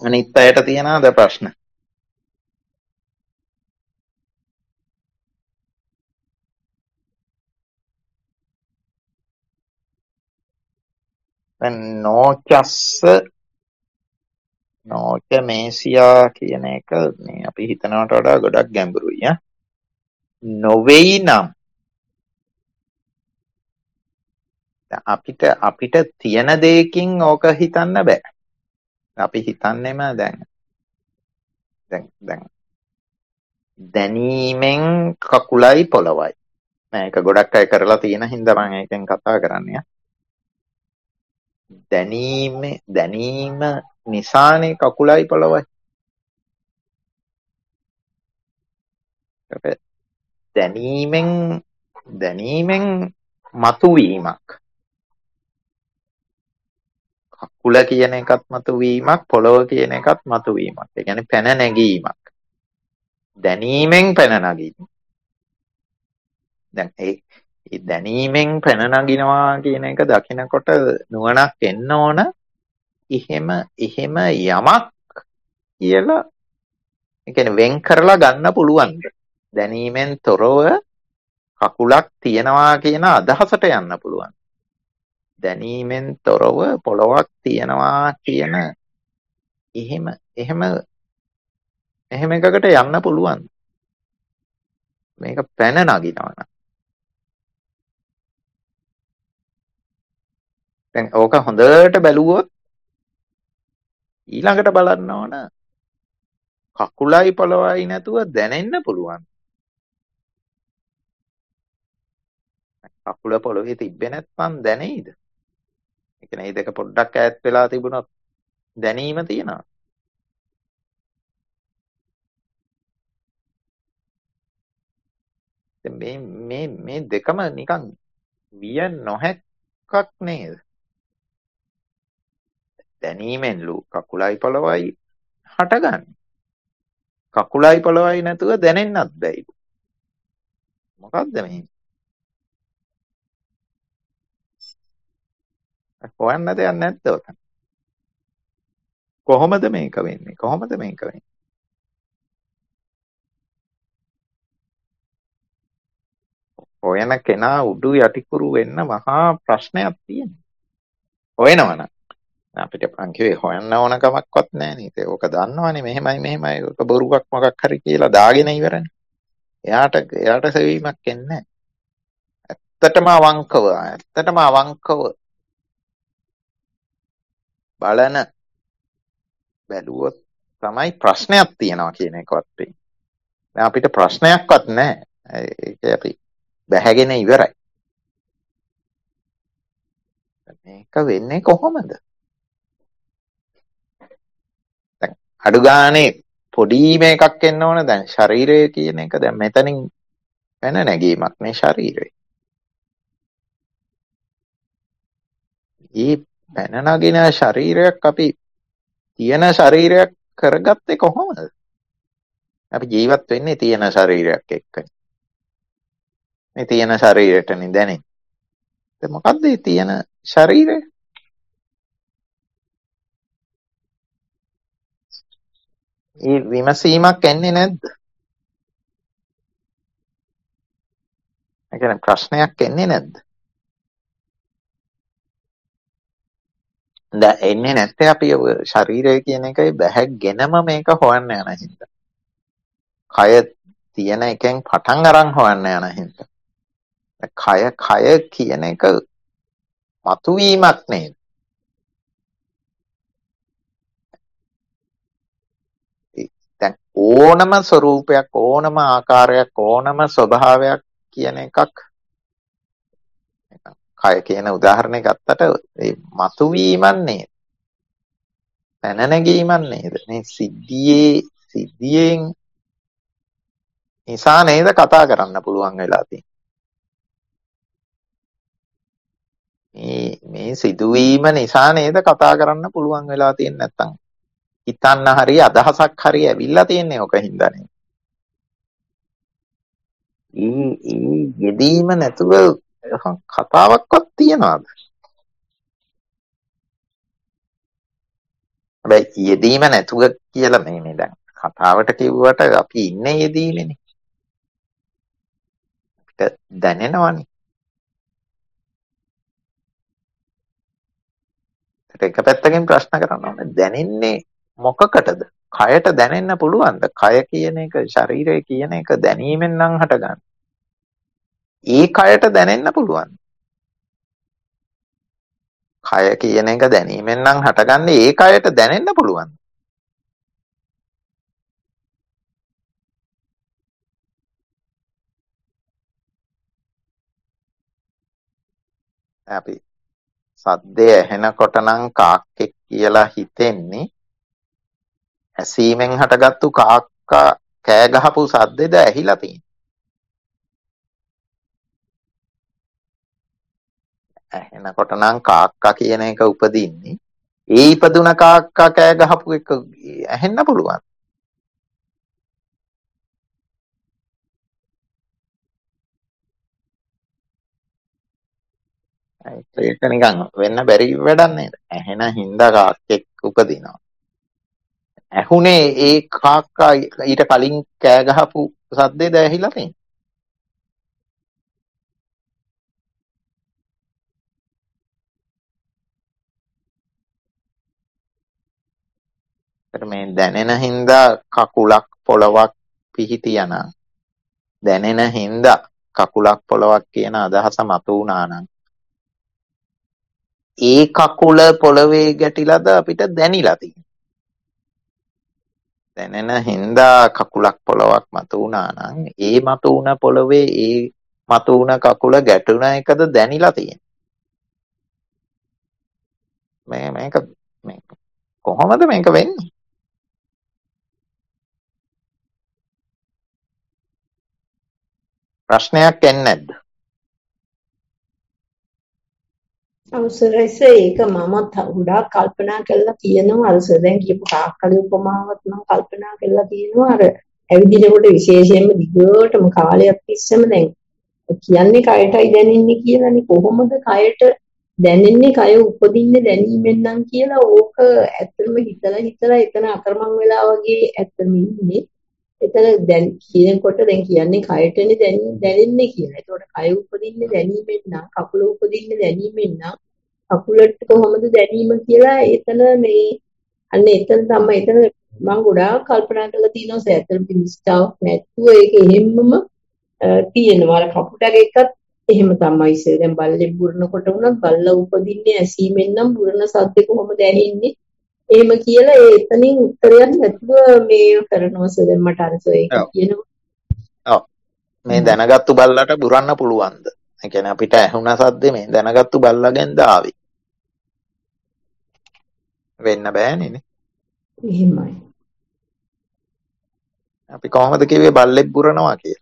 අනිත් අයට තියනවාද ප්‍රශ්න? දැන් නෝච මේසියා කියන එක මේ අපි හිතනවට වඩා ගොඩක් ගැඹුරුයි. නොවෙයි නම් අපිට තියෙන දෙයකින් ඕක හිතන්න බෑ. අපි හිතන්නෙම දැන් දැනීමෙන් කකුලයි පොළවයි. මේක ගොඩක් අය කරලා තියෙන හින්දා මම ඒකෙන් කතා කරන්නේ. දැනීම නිසානේ කකුලයි පොළවයි. දැනීමෙන් මතුවීමක්. කකුල කියන එකත් මතුවීමක්, පොළව කියන එකත් මතුවීමක්. ඒ කියන්නේ පැන නැගීමක්. දැනීමෙන් පැන නගීම. දැන් ඒ දැනීමෙන් පැන නගිනවා කියන එක දකිනකොට නුවණක් එන්න ඕන. එහෙම යමක් කියලා ඒ කියන්නේ වෙන් කරලා ගන්න පුළුවන්. දැනීමෙන් තොරව කකුලක් තියනවා කියන අදහසට යන්න පුළුවන්. දැනීමෙන් තොරව පොළවක් තියනවා කියන එහෙම එකකට යන්න පුළුවන්. මේක පැන නගිනවා. දැන් ඕක හොඳට බැලුවොත් ඊළඟට බලන්න ඕන කකුලයි පොළවයි නැතුව දැනෙන්න පුළුවන්. කකුල පොළවේ තිබ්බේ නැත්නම් දැනෙයිද? ඒ කියන්නේ මේ දෙක පොඩ්ඩක් ඈත් වෙලා තිබුණොත් දැනීම තියෙනවා. මේ දෙකම නිකන් විය නොහැක්කක් නේද? දැනීමෙන්ලු කකුලයි පොළවයි හටගන්නේ. කකුලයි පොළවයි නැතුව දැනෙන්නත් බැයි. මොකක්ද මේ? හොයන්න දෙයක් නැද්ද ඔතන? කොහොමද මේක වෙන්නේ? හොයන කෙනා උඩු යටිකුරු වෙන්න මහා ප්‍රශ්නයක් තියෙනවා. හොයනවනම් අපිට අංකිවේ හොයන්න ඕන කමක්වත් නැහැ නේද? ඕක දන්නවනේ මෙහෙමයි ඕක බොරුවක් මොකක් හරි කියලා දාගෙන ඉවරනේ. එයාට සෙවීමක් එන්නේ නැහැ. ඇත්තටම අවංකව බැලුවොත් තමයි ප්‍රශ්නයක් තියෙනවා කියන එකවත් වෙන්නේ. දැන් අපිට ප්‍රශ්නයක්වත් නැහැ. ඒක අපි බැහැගෙන ඉවරයි. මේක වෙන්නේ කොහොමද? දැන් අඩු ගානේ පොඩි මේකක් එන්න ඕන. දැන් ශරීරය කියන එක දැන් මෙතනින් වෙන නැගීමක් නේ ශරීරය. මේ පැන නගින ශරීරයක් අපි තියෙන ශරීරයක් කරගත්තේ කොහොමද? අපි ජීවත් වෙන්නේ තියෙන ශරීරයක් එක්කනේ. මේ තියෙන ශරීරයටනේ දැනෙන්නේ. මොකක්ද මේ තියෙන ශරීරය? මේ විමසීමක් එන්නේ නැද්ද? ඒ කියන්නේ ප්‍රශ්නයක් එන්නේ නැද්ද? දැන් එන්නේ නැත්තේ අපි ශරීරය කියන එකයි බැහැගෙනම මේක හොයන්න යන හින්දා. කය තියෙන එකෙන් පටන් අරන් හොයන්න යන හින්දා. කය කියන එක මතුවීමක් නේද? දැන් ඕනම ස්වરૂපයක්, ඕනම ආකාරයක්, ඕනම ස්වභාවයක් කියන එකක් කය කියන උදාහරණය ගත්තට ඒ මතුවීමක් නේද? පැන නැගීමක් නේද? මේ සිද්ධියෙන් නිසා නේද කතා කරන්න පුළුවන් වෙලා තියෙන්නේ. මේ සිදුවීම නිසා නේද කතා කරන්න පුළුවන් වෙලා තියෙන්නේ. නැත්තම් හිතන්න හරි අදහසක් හරි ඇවිල්ලා තියෙන්නේ ඔක හින්දානේ. යෙදීම නැතුව කතාවක්වත් තියනවාද? හැබැයි යෙදීම නැතුව කියලා මේ දැන් කතාවට කිව්වට අපි ඉන්නේ යෙදීමනේ. අපිට දැනෙනවනේ. ඒක එක පැත්තකින් ප්‍රශ්න කරන්න ඕනේ දැනෙන්නේ මොකකටද? කයට දැනෙන්න පුළුවන්ද? කය කියන එක ශරීරය කියන එක දැනීමෙන් නම් හටගන්නේ. ඒ කයට දැනෙන්න පුළුවන්. කය කියන එක දැනීමෙන් නම් හටගන්නේ ඒ කයට දැනෙන්න පුළුවන්. අපි සද්දය ඇහෙනකොට නම් කාක්කෙක් කියලා හිතෙන්නේ ඇසීමෙන් හටගත්තු කාක්කා කෑ ගහපු සද්දෙද ඇහිලා තියෙන්නේ. ඇහෙනකොට නම් කාක්කා කියන එක උපදින්නේ. ඒ ඉපදුන කාක්කා කෑ ගහපු එක ඇහෙන්න පුළුවන්. ඒක නිකන් වෙන්න බැරි වැඩක් නේද? ඇහෙන හින්දා කාක්කෙක් උපදිනවා. ඇහුනේ ඒ කාක්කා ඊට කලින් කෑ ගහපු සද්දෙද ඇහිලා තියෙන්නේ. මේ දැනෙන හින්දා කකුලක් පොළවක් පිහිටියානම් දැනෙන හින්දා කකුලක් පොළවක් කියන අදහස මතු වුණා නම් ඒ කකුල පොළවේ ගැටිලාද අපිට දැනිලා තියෙන්නේ. දැනෙන හින්දා කකුලක් පොළවක් මතු වුණා නම් ඒ මතු වුණ පොළවේ ඒ මතු වුණ කකුල ගැටුණ එකද දැනිලා තියෙන්නේ. මේක කොහොමද මේක වෙන්නේ? ප්‍රශ්නයක් එන්නේ නැද්ද? අවසරයිස ඒක මම ගොඩාක් කල්පනා කරලා තියෙනවා අර දැන් කියපු කාක්කලි උපමාවත් මම කල්පනා කරලා තියෙනවා අර ඇවිදිනකොට විශේෂයෙන්ම දිගටම කාලයක් තිස්සම දැන් කියන්නේ කයටයි දැනෙන්නේ කියලානේ කොහොමද කයට දැනෙන්නේ කය උපදින්නේ දැනීමෙන් නම් කියලා ඕක ඇත්තම හිතලා එතන අතරමං වෙලා වගේ ඇත්තම ඉන්නේ එතන දැන් කියනකොට දැන් කියන්නේ කයටනේ දැනෙන්නේ කියලා. ඒතකොට කය උපදින්නේ දැනීමෙන් නම් කකුල උපදින්නේ දැනීමෙන් නම් කකුලට කොහොමද දැනීම කියලා එතන මේ අන්න එතන තමයි එතන මම ගොඩාක් කල්පනා කරලා තියෙනවා සෑතර පිළිස්තාවක් නැතුව ඒක එහෙම්මම තියෙනවා. අර කපුටගේ එකත් එහෙම තමයි ඉතින් දැන් බල්ලෙක් බුරනකොට වුණත් බල්ලා උපදින්නේ ඇසීමෙන් නම් බුරන සද්ද කොහොමද ඇහෙන්නේ එහෙම කියලා ඒ එතනින් උත්තරයක් නැතුව මේ කරනවා සර් මට අර ඒක කියනවා. ඔව්. මේ දැනගත්තු බල්ලට බුරන්න පුළුවන්ද? ඒ කියන්නේ අපිට ඇහුණ සද්දේ මේ දැනගත්තු බල්ලගෙන්ද ආවේ? වෙන්න බෑනේ නේ. එහෙමයි. අපි කොහොමද කිව්වේ බල්ලෙක් බුරනවා කියලා?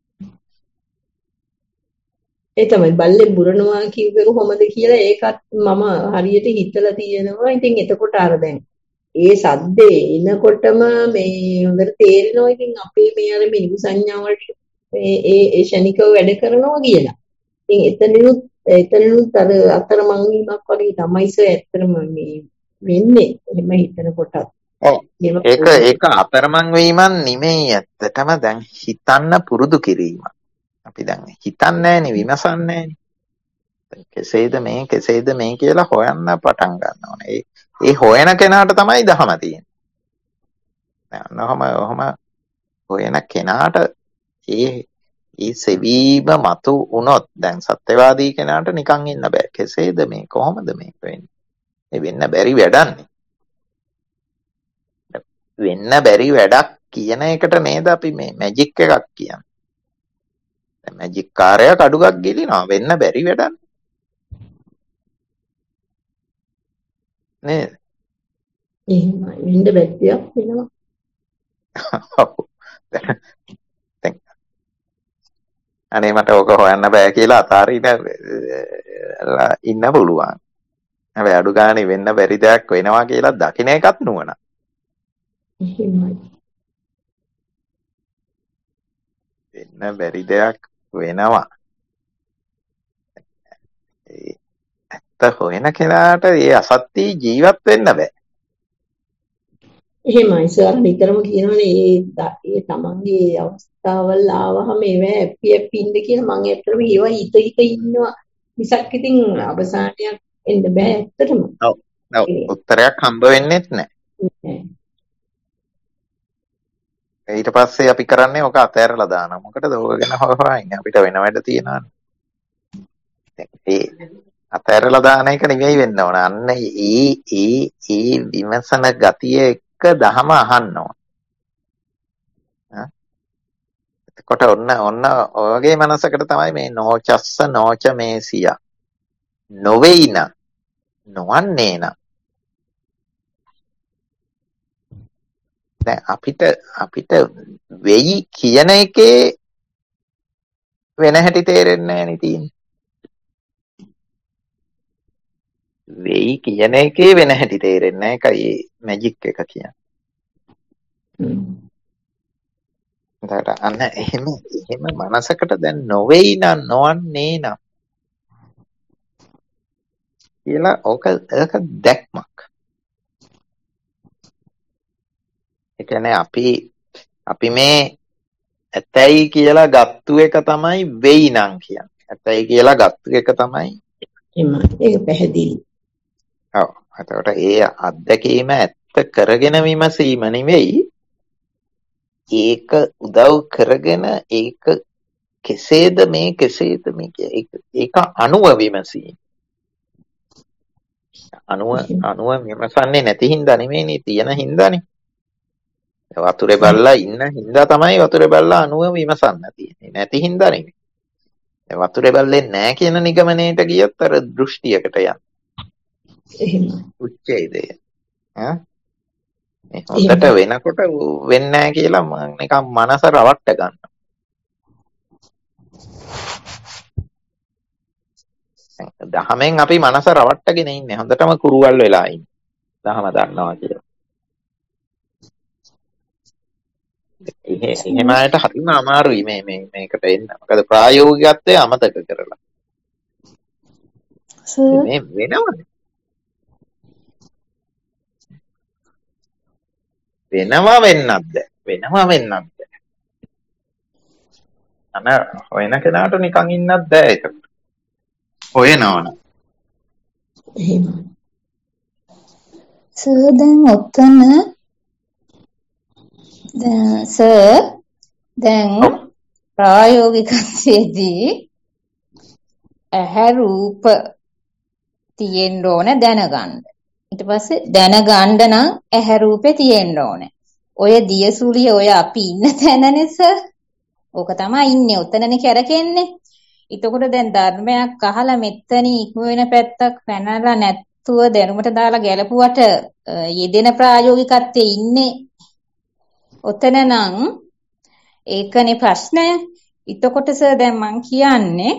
ඒ තමයි බල්ලෙක් බුරනවා කිව්වේ කොහොමද කියලා ඒකත් මම හරියට හිතලා තියෙනවා. ඉතින් එතකොට අර දැන් ඒ සද්දේ එනකොටම මේ හොඳට තේරෙනවා ඉතින් අපේ මේ අර මිනිස් සංඥාවලට මේ ඒ ෂණිකව වැඩ කරනවා කියලා. ඉතින් එතනිනුත් අර අතරමං වීමක් වගේ තමයි සර් ඇත්තටම මේ වෙන්නේ. එහෙම හිතනකොටත්. ඔව්. ඒක අතරමං වීමක් නෙමෙයි ඇත්තටම දැන් හිතන්න පුරුදු කිරීම. අපි දැන් හිතන්නේ නැහෙනි විමසන්නේ නැහෙනි. කෙසේද මේ කියලා හොයන්න පටන් ගන්න ඕනේ. ඒ හොයන කෙනාට තමයි දහම තියෙන්නේ. දැන් ඔහම හොයන කෙනාට ඒ සෙවීම මතු වුණොත් දැන් සත්‍යවාදී කෙනාට නිකන් ඉන්න බෑ. කෙසේද මේ කොහොමද මේක වෙන්නේ? ඒ වෙන්න බැරි වැඩන්නේ. වෙන්න බැරි වැඩක් කියන එකට නේද අපි මේ මැජික් එකක් කියන්නේ. දැන් මැජික් කාර්යයක් අඩුවක් ගිලිනවා වෙන්න බැරි වැඩක් නේද? එහෙමයි වෙන්න බැද්දයක් වෙනවා. දැන් අනේ මට ඕක හොයන්න බෑ කියලා අතාරින්න ඉන්න පුළුවන්. හැබැයි අඩු ගානේ වෙන්න බැරි දෙයක් වෙනවා කියලා දකින්න එකත් නුවණ. එහෙමයි. වෙන්න බැරි දෙයක් වෙනවා. ඇත්ත හොයන කෙනාට ඒ අසත්‍ය ජීවත් වෙන්න බෑ. එහෙමයි සර් නිතරම කියනවනේ ඒ තමන්ගේ අවස්ථාවල් ආවහම ඒවා හැපි ඉන්න කියලා මම ඇත්තටම ඒවා හිත ඉන්නවා මිසක් ඉතින් අවසානයක් එන්න බෑ ඇත්තටම. ඔව් ඔව් උත්තරයක් හම්බ වෙන්නෙත් නැහැ. ඊට පස්සේ අපි කරන්නේ ඔක අතෑරලා දානවා. මොකටද ඕක ගැන හොයන්නේ? අපිට වෙන වැඩ තියෙනවානේ. ඒ අතෑරලා දාන එක නෙමෙයි වෙන්න ඕන. අන්න ඒ විමසන ගතිය එක්ක දහම අහන්න ඕන. එතකොට ඔන්න ඔයගේ මනසකට තමයි මේ නෝචස්ස නෝච මේසිය. නොවේින නොවන්නේ නම් දැන් අපිට වෙයි කියන එකේ වෙන හැටි තේරෙන්නේ නැහැ නේ තියෙන්නේ. වෙයි කියන එකේ වෙන හැටි තේරෙන්නේ නැහැ. ඒකයි මැජික් එක කියන්නේ. එතකොට අන්න එහෙම මනසකට දැන් නොවේයි නම් නොවන්නේ නම් කියලා ඕක දැක්මක්. ඒ කියන්නේ අපි මේ ඇතයි කියලා ගත්තු එක තමයි වෙයි නම් කියන්නේ. ඇතයි කියලා ගත්තු එක තමයි ඒක පැහැදිලි. ඔව්. එතකොට ඒ අත්දැකීම ඇත්ත කරගෙන විමසීම නෙවෙයි. ඒක උදව් කරගෙන ඒක කෙසේද මේ ඒක අනුව විමසීම. අනුව විමසන්නේ නැති හින්දා නෙමෙයිනේ තියෙන හින්දානේ. වතුරේ බල්ලා ඉන්න හින්දා තමයි වතුරේ බල්ලා අනුව විමසන්න තියෙන්නේ. නැති හින්දා නෙමෙයි. වතුරේ බල්ලේ නැහැ කියන නිගමනයට ගියත් අර දෘෂ්ටියකට යන්න. එහෙමයි. උච්චේදය. හොඳට වෙනකොට වෙන්නේ නැහැ කියලා මම නිකන් මනස රවට්ට ගන්නවා. දහමෙන් අපි මනස රවට්ටගෙන ඉන්නේ. හොඳටම කුරුවල් වෙලා ඉන්නේ. දහම දන්නවා කියලා. එහෙම අයට හරිම අමාරුයි මේකට එන්න. මොකද ප්‍රායෝගිකත්වය අමතක කරලා. මේ වෙනවනේ. වෙනවා වෙන්නත් බෑ. හොයන කෙනාට නිකන් ඉන්නත් බෑ ඒක. හොයනවන. එහෙමයි. දැන් ඔතන දැන් ප්‍රායෝගිකත්වයේදී ඇහැ රූප තියෙන්න ඕන දැනගන්න. ඊට පස්සේ දැනගන්න නම් ඇහැ රූපේ තියෙන්න ඕන. ඔය දියසුලිය ඔය අපි ඉන්න තැනනේ සර්. ඕක තමයි ඉන්නේ. ඔතනනේ කරකෙන්නේ. එතකොට දැන් ධර්මයක් අහලා මෙතන ඉක්ම වෙන පැත්තක් පැනලා නැත්තුව දැනුමට දාලා ගැලපුවට යෙදෙන ප්‍රායෝගිකත්වයේ ඉන්නේ. ඔතන නම් ඒකනේ ප්‍රශ්නය. එතකොට සර් දැන් මං කියන්නේ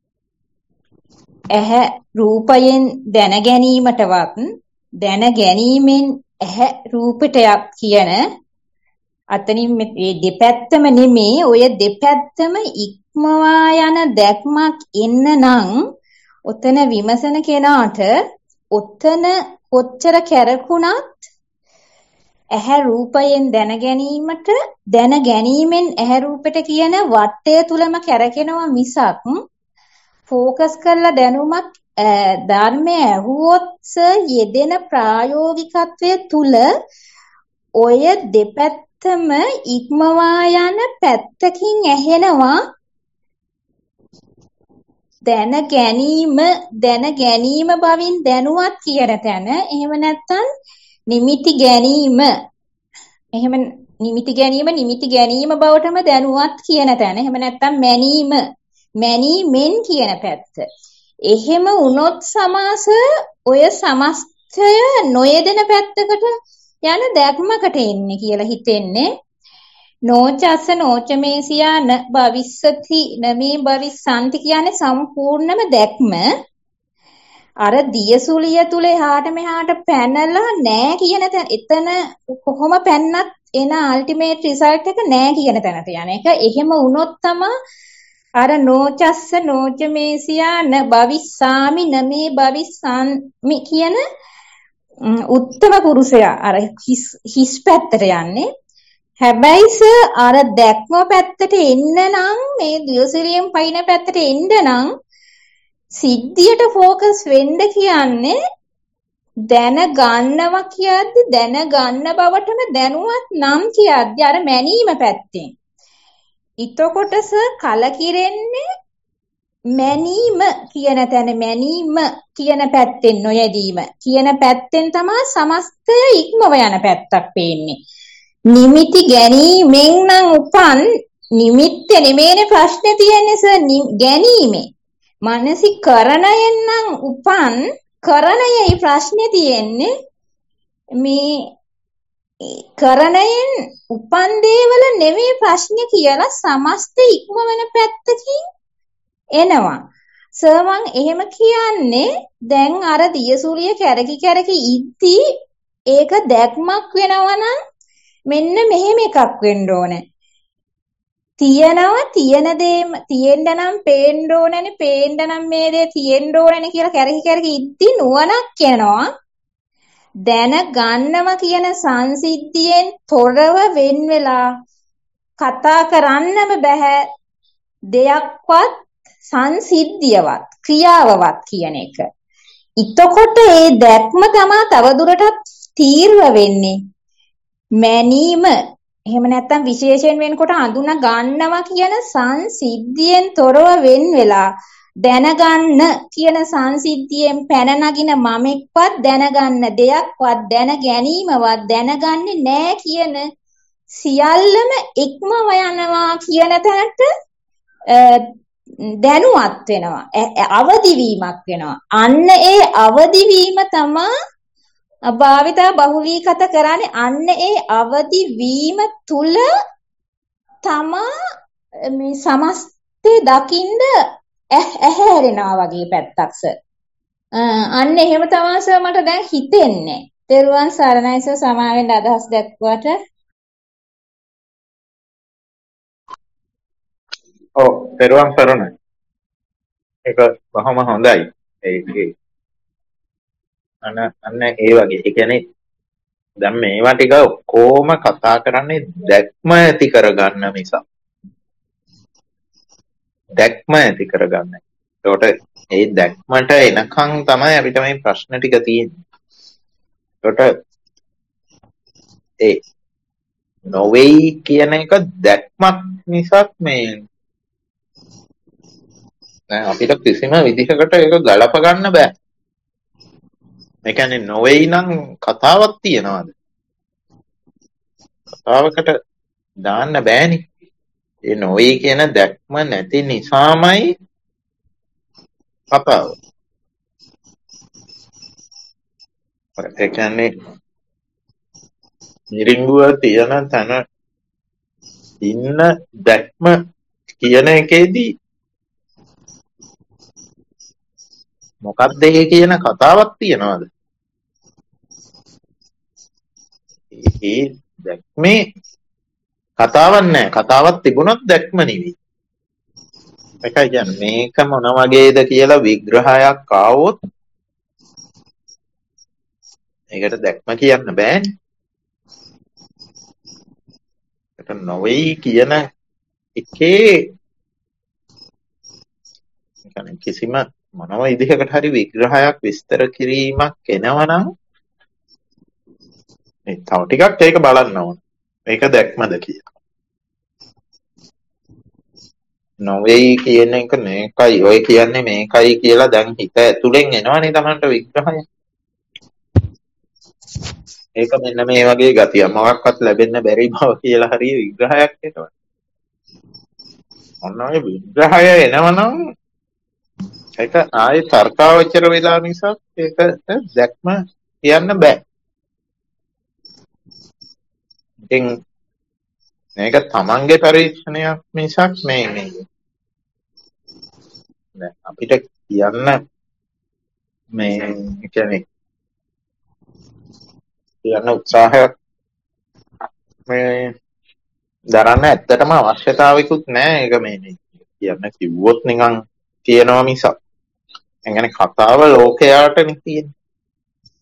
ඇහැ රූපයෙන් දැන ගැනීමටවත් දැන ගැනීමෙන් ඇහැ රූපටයක් කියන අතනින් මේ දෙපැත්තම නෙමේ ඔය දෙපැත්තම ඉක්මවා යන දැක්මක් එන්න නම් ඔතන විමසන කෙනාට ඔතන කොච්චර කැරකුණත් ඇහැ රූපයෙන් දැන ගැනීමට දැන ගැනීමෙන් ඇහැ රූපෙට කියන වටය තුලම කැරකෙනවා මිසක් ફોකස් කරලා දැනුමක් ධර්මයේ ඇහුවොත් යෙදෙන ප්‍රායෝගිකත්වයේ තුල ඔය දෙපැත්තම ඉක්මවා යන පැත්තකින් ඇහෙනවා දැන ගැනීම බවින් දැනුවත් කියන තැන එහෙම නැත්නම් නිමිති ගැනීම නිමිති ගැනීම බවටම දැනුවත් කියන තැන එහෙම නැත්නම් මැනීමෙන් කියන පැත්ත. එහෙම වුණොත් සමාස ඔය සමස්තය නොයෙදෙන පැත්තකට යන දැක්මකට එන්නේ කියලා හිතෙන්නේ. නෝචස්ස නෝචමේසියා න භවිස්සති නමේ භවිස්සanti කියන්නේ සම්පූර්ණම දැක්ම. අර දියසුලිය තුල එහාට මෙහාට පැනලා නෑ කියන තැන එතන කොහොම පැන්නත් එන අල්ටිමේට් රිසල්ට් එක නෑ කියන තැනට යන එක. එහෙම වුණොත් තමයි අර නෝචස්ස නෝචමේසියා න භවිස්සාමි නමේ භවිස්සාමි කියන උත්තම පුරුෂයා අර හිස් පැත්තට යන්නේ. හැබැයි සර් අර දැක්ම පැත්තට එන්න නම් මේ දියසිරියෙන් පයින් පැත්තට එන්න නම් සිද්ධියට ફોකස් වෙන්න කියන්නේ දැන ගන්නවා කියද්දි දැන ගන්න බවටම දැනුවත් නම් කියද්දි අර මැනීම පැත්තෙන්. ඊටකොට සර් කලකිරෙන්නේ මැනීම කියන තැන මැනීම කියන පැත්තෙන් නොයදීම කියන පැත්තෙන් තමයි සමස්තය ඉක්මව යන පැත්තක් පේන්නේ. නිමිති ගැනීමෙන් නම් උපන් නිමිත්ත නෙමෙයිනේ ප්‍රශ්නේ තියෙන්නේ සර් ගැනීමේ. මානසිකරණයෙන් නම් උපන් කරණයයි ප්‍රශ්නේ තියෙන්නේ. මේ කරණයෙන් උපන් දේවල නෙමෙයි ප්‍රශ්නේ කියලා සමස්ත ඉක්මවන පැත්තකින් එනවා. සර් මං එහෙම කියන්නේ දැන් අර දියසූලිය කැරකි ඉද්දි ඒක දැක්මක් වෙනවා නම් මෙන්න මෙහෙම එකක් වෙන්න ඕනේ. තියෙනවා තියෙන දේ තියෙන්න නම් පේන්න ඕනනේ පේන්න නම් මේ දේ තියෙන්න ඕනනේ කියලා කැරකි ඉද්දි නුවණක් එනවා. දැන ගන්නවා කියන සංසිද්ධියෙන් තොරව වෙන් වෙලා කතා කරන්නම බෑ දෙයක්වත් සංසිද්ධියවත් ක්‍රියාවවත් කියන එක. ඊටකොට ඒ දැක්ම තමයි තවදුරටත් තීර්ව වෙන්නේ. මැනීම එහෙම නැත්නම් විශේෂයෙන් වෙනකොට අඳුන ගන්නවා කියන සංසිද්ධියෙන් තොරව වෙන් වෙලා දැනගන්න කියන සංසිද්ධියෙන් පැන නගින මමෙක්වත් දැනගන්න දෙයක්වත් දැන ගැනීමවත් දැනගන්නේ නැහැ කියන සියල්ලම ඉක්මව යනවා කියන තැනට දැනුවත් වෙනවා. අවදි වීමක් වෙනවා. අන්න ඒ අවදි වීම තමයි භාවිතා බහුලීගත කරන්නේ. අන්න ඒ අවදි වීම තුල තමා මේ සමස්තය දකින්න ඇහැරෙනවා වගේ පැත්තක් සර්. අන්න එහෙම තමයි සර් මට දැන් හිතෙන්නේ. තෙරුවන් සරණයි සර් සමාවෙන්න අදහස් දක්වාට. ඔව් තෙරුවන් සරණයි. ඒක බොහොම හොඳයි. ඒ අන්න ඒ වගේ. ඒ කියන්නේ දැන් මේවා ටික කොහොම කතා කරන්නේ දැක්ම ඇති කරගන්න මිසක් දැක්ම ඇති කරගන්න. ඒකට ඒ දැක්මට එනකන් තමයි අපිට මේ ප්‍රශ්න ටික තියෙන්නේ. ඒකට ඒ නොවේයි කියන එක දැක්මක් මිසක් මේ දැන් අපිට කිසිම විදිහකට ඒක ගලප ගන්න බෑ. ඒ කියන්නේ නොවේයි නම් කතාවක් තියනවාද? කතාවකට දාන්න බෑනේ. ඒ නොවේ කියන දැක්ම නැති නිසාමයි කතාව. ඒ කියන්නේ මිරිඟුව තියන තැන ඉන්න දැක්ම කියන එකේදී මොකක්ද ඒ කියන කතාවක් තියනවාද? ඒ දැක්මේ කතාවක් නැහැ. කතාවක් තිබුණොත් දැක්ම නෙවෙයි. ඒකයි කියන්නේ මේක මොන වගේද කියලා විග්‍රහයක් ආවොත් ඒකට දැක්ම කියන්න බෑනේ. ඒක නොවේයි කියන එකේ يعني කිසිම මොනම විදිහකට හරි විග්‍රහයක් විස්තර කිරීමක් එනවනම් මේ තව ටිකක් ඒක බලන්න ඕන. මේක දැක්මද කියලා. නොවේයි කියන එක මේකයි ඔය කියන්නේ මේකයි කියලා දැන් හිත ඇතුලෙන් එනවනේ Tamanට විග්‍රහය. ඒක මෙන්න මේ වගේ ගතිය මොකක්වත් ලැබෙන්න බැරි බව කියලා හරිය විග්‍රහයක් එනවා. ඔන්න ඔය විග්‍රහය එනවනම් ඒක ආයේ තර්කාවචර වෙලා නිසා ඒකට දැක්ම කියන්න බෑ. ඉතින් මේක තමන්ගේ පරීක්ෂණයක් මිසක් මේ අපිට කියන්න මේ කියන්නේ කියන්න උත්සාහයක් මේ දරන්න ඇත්තටම අවශ්‍යතාවයකුත් නැහැ. ඒක මේ කියන්න කිව්වොත් නිකන් කියනවා මිසක්. ඒ කියන්නේ කතාව ලෝකයාටනේ තියෙන්නේ.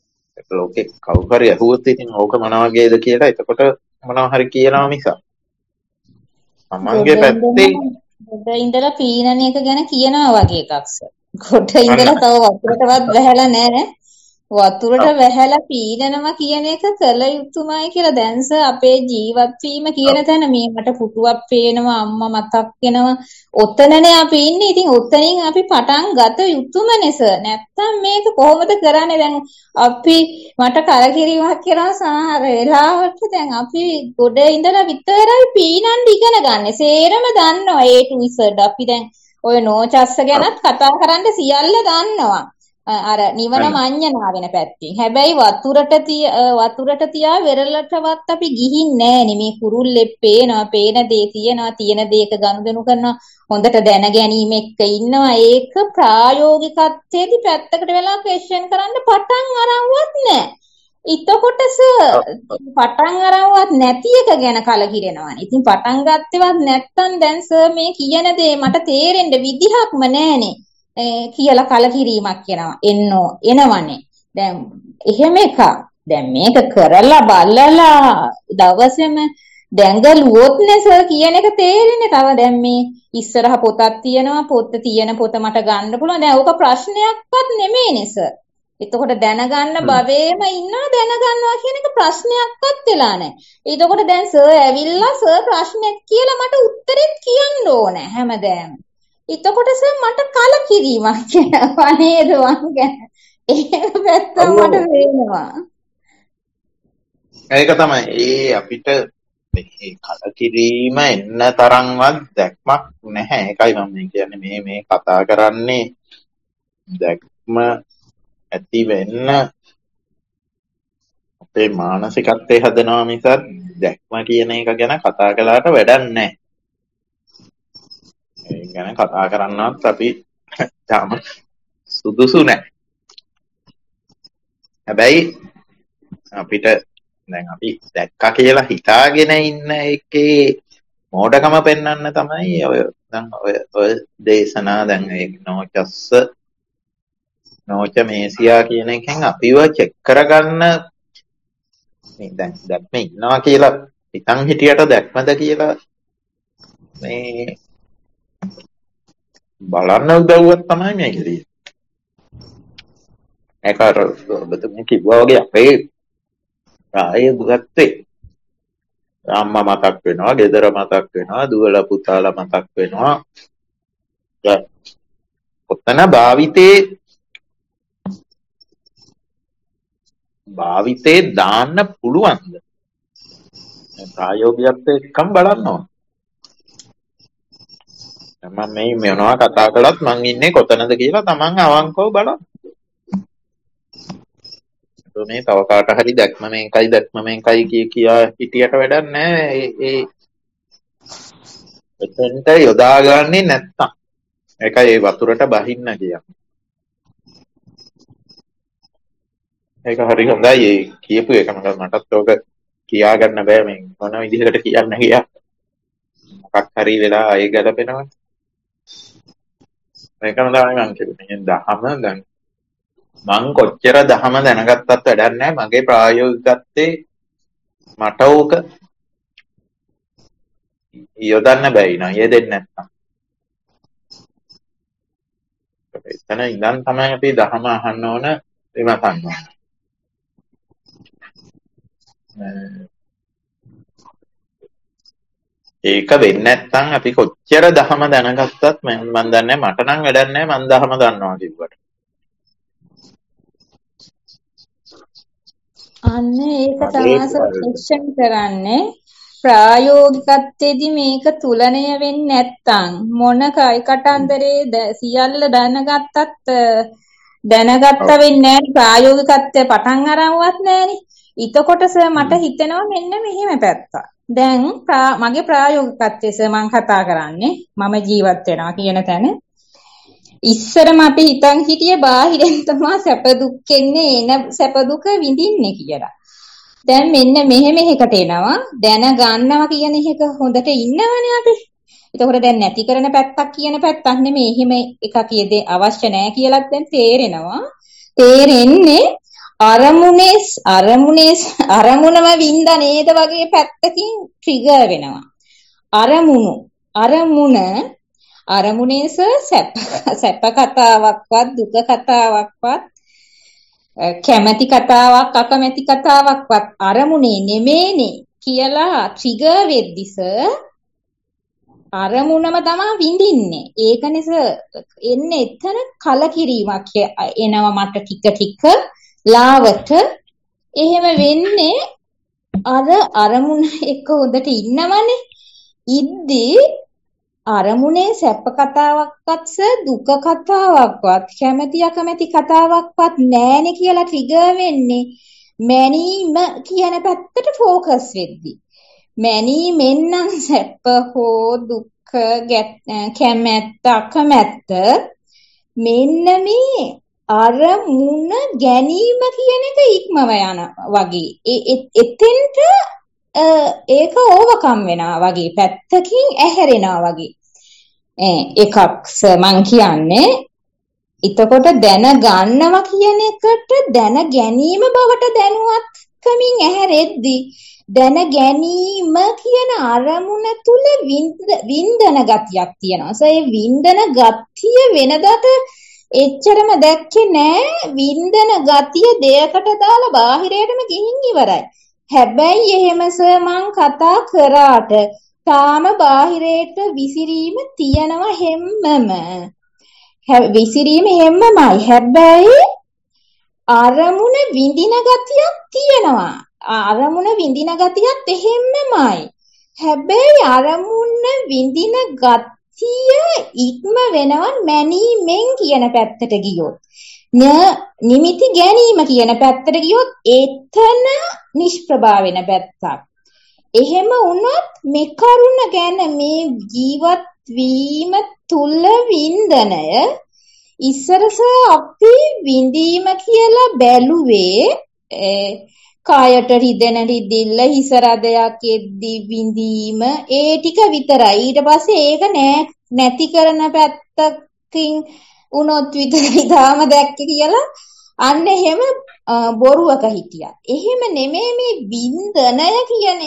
ලෝකේ කවුරු හරි අහුවොත් ඉතින් ඕක මොන වගේද කියලා එතකොට මොනවා හරි කියනවා මිස තමන්ගේ පැත්තේ ගොඩ ඉඳලා පීනන එක ගැන කියනවා වගේ එකක් සර්. ගොඩ ඉඳලා තව වතුරටවත් වැහැලා නැහැ. වතුරට වැහැලා පීනනවා කියන එක කළ යුතුමයි කියලා දැන් සර් අපේ ජීවත් වීම කියන තැන මේ මට පුටුවක් පේනවා අම්මා මතක් වෙනවා. ඔතනනේ අපි ඉන්නේ. ඉතින් ඔතනින් අපි පටන් ගත යුතුමනේ සර්. නැත්තම් මේක කොහොමද කරන්නේ දැන් අපි මට කලකිරීමක් කරනවා සමහර වෙලාවට දැන් අපි ගොඩ ඉඳලා විතරයි පීනන්න ඉගෙන ගන්න. සේරම දන්නවා A to Z. අපි දැන් ඔය නෝචස්ස ගැනත් කතා කරන්න සියල්ල දන්නවා. අර නිවන මඤ්ඤණා වෙන පැත්තෙන්. හැබැයි වතුරට තියා වෙරළටවත් අපි ගිහින් නෑනේ. මේ කුරුල්ලෙක් පේනවා, පේන දේ තියෙනවා, තියෙන දේක ගනුදෙනු කරනවා, හොඳට දැන ගැනීම එක්ක ඉන්නවා. ඒක ප්‍රායෝගිකත්වයේදී පැත්තකට වෙලා ක්වෙස්චන් කරන්න පටන් අරන්වත් නෑ. එතකොට පටන් අරන්වත් නැති එක ගැන කලකිරෙනවානේ. ඉතින් පටන් ගත්තේවත් නැත්තම් දැන් සර් මේ කියන දේ මට තේරෙන්න විදිහක්ම නෑනේ. කියලා කලකිරීමක් එනවනේ. දැන් එහෙම එකක්. දැන් මේක කරලා බලලා දවසෙම දැඟලුවොත් නේ සර් කියන එක තේරෙන්නේ. තව දැන් මේ ඉස්සරහ පොතක් තියෙනවා. තියෙන පොත මට ගන්න පුළුවන්. දැන් ඕක ප්‍රශ්නයක්වත් නෙමෙයිනේ සර්. එතකොට දැනගන්න භවයේම ඉන්නවා දැනගන්නවා කියන එක ප්‍රශ්නයක්වත් වෙලා නැහැ. එතකොට දැන් සර් ඇවිල්ලා සර් ප්‍රශ්නයක් කියලා මට උත්තරෙත් කියන්න ඕනේ හැමදාම. එතකොට සර් මට කලකිරීමක් කියනවා නේද වංගන. ඒක පැත්ත මට වෙනවා. ඒක තමයි. අපිට මේ කලකිරීම එන්න තරම්වත් දැක්මක් නැහැ. ඒකයි මම කියන්නේ මේ කතා කරන්නේ දැක්ම ඇති වෙන්න අපේ මානසිකත්වයේ හදනවා මිසක් දැක්ම කියන එක ගැන කතා කළාට වැඩක් නැහැ. ඒ ගැන කතා කරන්නවත් අපි තාම සුදුසු නැහැ. හැබැයි අපිට දැන් අපි දැක්කා කියලා හිතාගෙන ඉන්න එකේ මෝඩකම පෙන්වන්න තමයි ඔය දේශනා දැන් ඒ නෝච මේසියා කියන එකෙන් අපිව චෙක් කරගන්න දැන් දැක්ම ඉන්නවා කියලා හිතන් හිටියට දැක්මද කියලා මේ බලන්න උදව්වක් තමයි මේකදී. ඒක අර ඔබතුමී කිව්වා වගේ අපේ ප්‍රායෝගිකත්වයේ අම්මා මතක් වෙනවා, ගෙදර මතක් වෙනවා, දුවලා පුතාලා මතක් වෙනවා. ඔතන භාවිතේ දාන්න පුළුවන්ද? ප්‍රායෝගිකත්වයේ එක්කම බලන්න ඕන. මම මේ මොනවා කතා කළත් මං ඉන්නේ කොතනද කියලා තමන් අවංකව බලන්න. මේ තව කාට හරි දැක්ම මේකයි කියා හිටියට වැඩක් නැහැ. එතෙන්ට යොදාගන්නේ නැත්තම්. ඒකයි ඒ වතුරට බහින්න කියන්නේ. ඒක හරි හොඳයි. ඒ කියපු එක මටත් ඔක කියා ගන්න බෑ මේ මොන විදිහකට කියන්න ගියා. මොකක් හරි වෙලා ආයෙ ගැලපෙනවා. මේකම තමයි මම කියන්නේ. දහම දැන් මං කොච්චර දහම දැනගත්තත් වැඩක් නැහැ. මගේ ප්‍රායෝගිකත්වයේ මට ඕක යොදන්න බැරි නෝ. යෙදෙන්නේ නැත්තම්. එතන ඉඳන් තමයි අපි දහම අහන්න ඕන විමසන්න ඕන. ඒක වෙන්නේ නැත්නම් අපි කොච්චර දහම දැනගත්තත් මම දන්නේ මට නම් වැඩක් නැහැ මම දහම දන්නවා කිව්වට. අන්න ඒක තමයි ක්වෙස්චන් කරන්නේ. ප්‍රායෝගිකත්වයේදී මේක තුලණය වෙන්නේ නැත්නම් මොන කයි කටන්දරේ සියල්ල දැනගත්ත වෙන්නේ නැහැ. ප්‍රායෝගිකත්වය පටන් අරන්වත් නැහනේ. එතකොට සර් මට හිතෙනවා මෙන්න මෙහෙම පැත්තක්. දැන් මගේ ප්‍රායෝගිකත්වයේ සර් මම කතා කරන්නේ මම ජීවත් වෙනවා කියන තැන. ඉස්සරම අපි හිතන් හිටියේ බාහිරෙන් තමයි සැප දුක් එන්නේ එන සැප දුක විඳින්නේ කියලා. දැන් මෙන්න මෙහෙම එකකට එනවා දැනගන්නවා කියන එක හොඳට ඉන්නවනේ අපි. එතකොට දැන් නැති කරන පැත්තක් කියන පැත්තක් නෙමෙයි. එහෙම එකක් යෙදේ අවශ්‍ය නැහැ කියලාත් දැන් තේරෙනවා. තේරෙන්නේ අරමුණම වින්ද නේද වගේ පැත්තකින් ට්‍රිගර් වෙනවා. අරමුණේ සැප කතාවක්වත් දුක කතාවක්වත් කැමැති කතාවක් අකමැති කතාවක්වත් අරමුණේ නෙමෙයිනේ කියලා ට්‍රිගර් වෙද්දිස අරමුණම තමයි විඳින්නේ. ඒක නිසා එන්නේ එතන කලකිරීමක් එනවා මට ටික ලාවට. එහෙම වෙන්නේ අරමුණ එක්ක හොඳට ඉන්නවනේ. ඉද්දී අරමුණේ සැප කතාවක්වත් දුක කතාවක්වත් කැමැති අකමැති කතාවක්වත් නැහැනේ කියලා ට්‍රිගර් වෙන්නේ මැනීම කියන පැත්තට ફોකස් වෙද්දී. මැනීමෙන් නම් සැප හෝ දුක කැමැත්ත අකමැත්ත මෙන්න මේ අරමුණ ගැනීම කියන එක ඉක්මව යන වගේ එතෙන්ට ඒක ඕවකම් වෙනවා වගේ පැත්තකින් ඇහැරෙනවා වගේ එකක් මං කියන්නේ. එතකොට දැන ගන්නවා කියන එකට දැන ගැනීම බවට දැනුවත්කමින් ඇහැරෙද්දී දැන ගැනීම කියන අරමුණ තුල වින්දන ගතියක් තියෙනවා. ඒ වින්දන ගතිය වෙනදාට එච්චරම දැක්කේ නෑ. වින්දන ගතිය දෙයකට දාලා බාහිරයටම ගිහින් ඉවරයි. හැබැයි එහෙම මං කතා කරාට තාම බාහිරයට විසිරීම තියනවා හැමම. විසිරීම හැමමයි. හැබැයි අරමුණ විඳින ගතියක් තියෙනවා. අරමුණ විඳින ගතියත් එහෙමමයි. හැබැයි අරමුණ විඳින ගතිය ඉක්ම වෙනවන් මැනීමෙන් කියන පැත්තට ගියොත් නිමිති ගැනීම කියන පැත්තට ගියොත් එතන නිෂ්ප්‍රභා වෙන පැත්තක්. එහෙම වුණොත් මේ කරුණ ගැන මේ ජීවත් වීම තුල වින්දනය ඉස්සරස අපි විඳීම කියලා බැලුවේ කායට රිදෙන රිදිල්ල හිස රදයක් එද්දි විඳීම ඒ ටික විතරයි. ඊට පස්සේ ඒක නැති කරන පැත්තකින් උනොත් විතරයි තාම දැක්කේ කියලා අන්න එහෙම බොරුවක හිටියා. එහෙම නෙමෙයි මේ වින්දනය කියන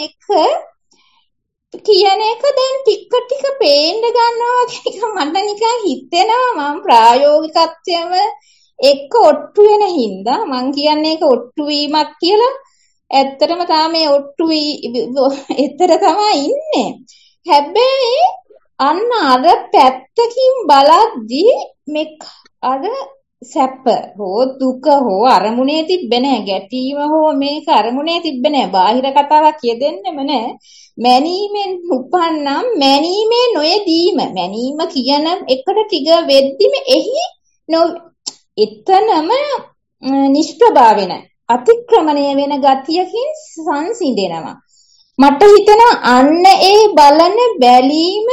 එක දැන් ටික පේන්න ගන්නවා වගේ එක මට නිකන් හිතෙනවා. මම ප්‍රායෝගිකත්වයම එක්ක ඔට්ටු වෙන හින්දා මං කියන්නේ ඒක ඔට්ටු වීමක් කියලා. ඇත්තටම තාම මේ ඔට්ටු එතර තමයි ඉන්නේ. හැබැයි අන්න අර පැත්තකින් බලද්දී මේ අර සැප හෝ දුක හෝ අරමුණේ තිබ්බ නැහැ. ගැටීම හෝ මේක අරමුණේ තිබ්බ නැහැ. බාහිර කතාවක් කියදෙන්නෙම නැහැ. මැනීමෙන් උපන්නම් මැනීමේ නොයදීම මැනීම කියන එකට ටිගර් වෙද්දිම එහි එතනම නිෂ්ප්‍රභා වෙන අතික්‍රමණය වෙන ගතියකින් සංසිඳෙනවා. මට හිතෙනවා අන්න ඒ බලන බැලීම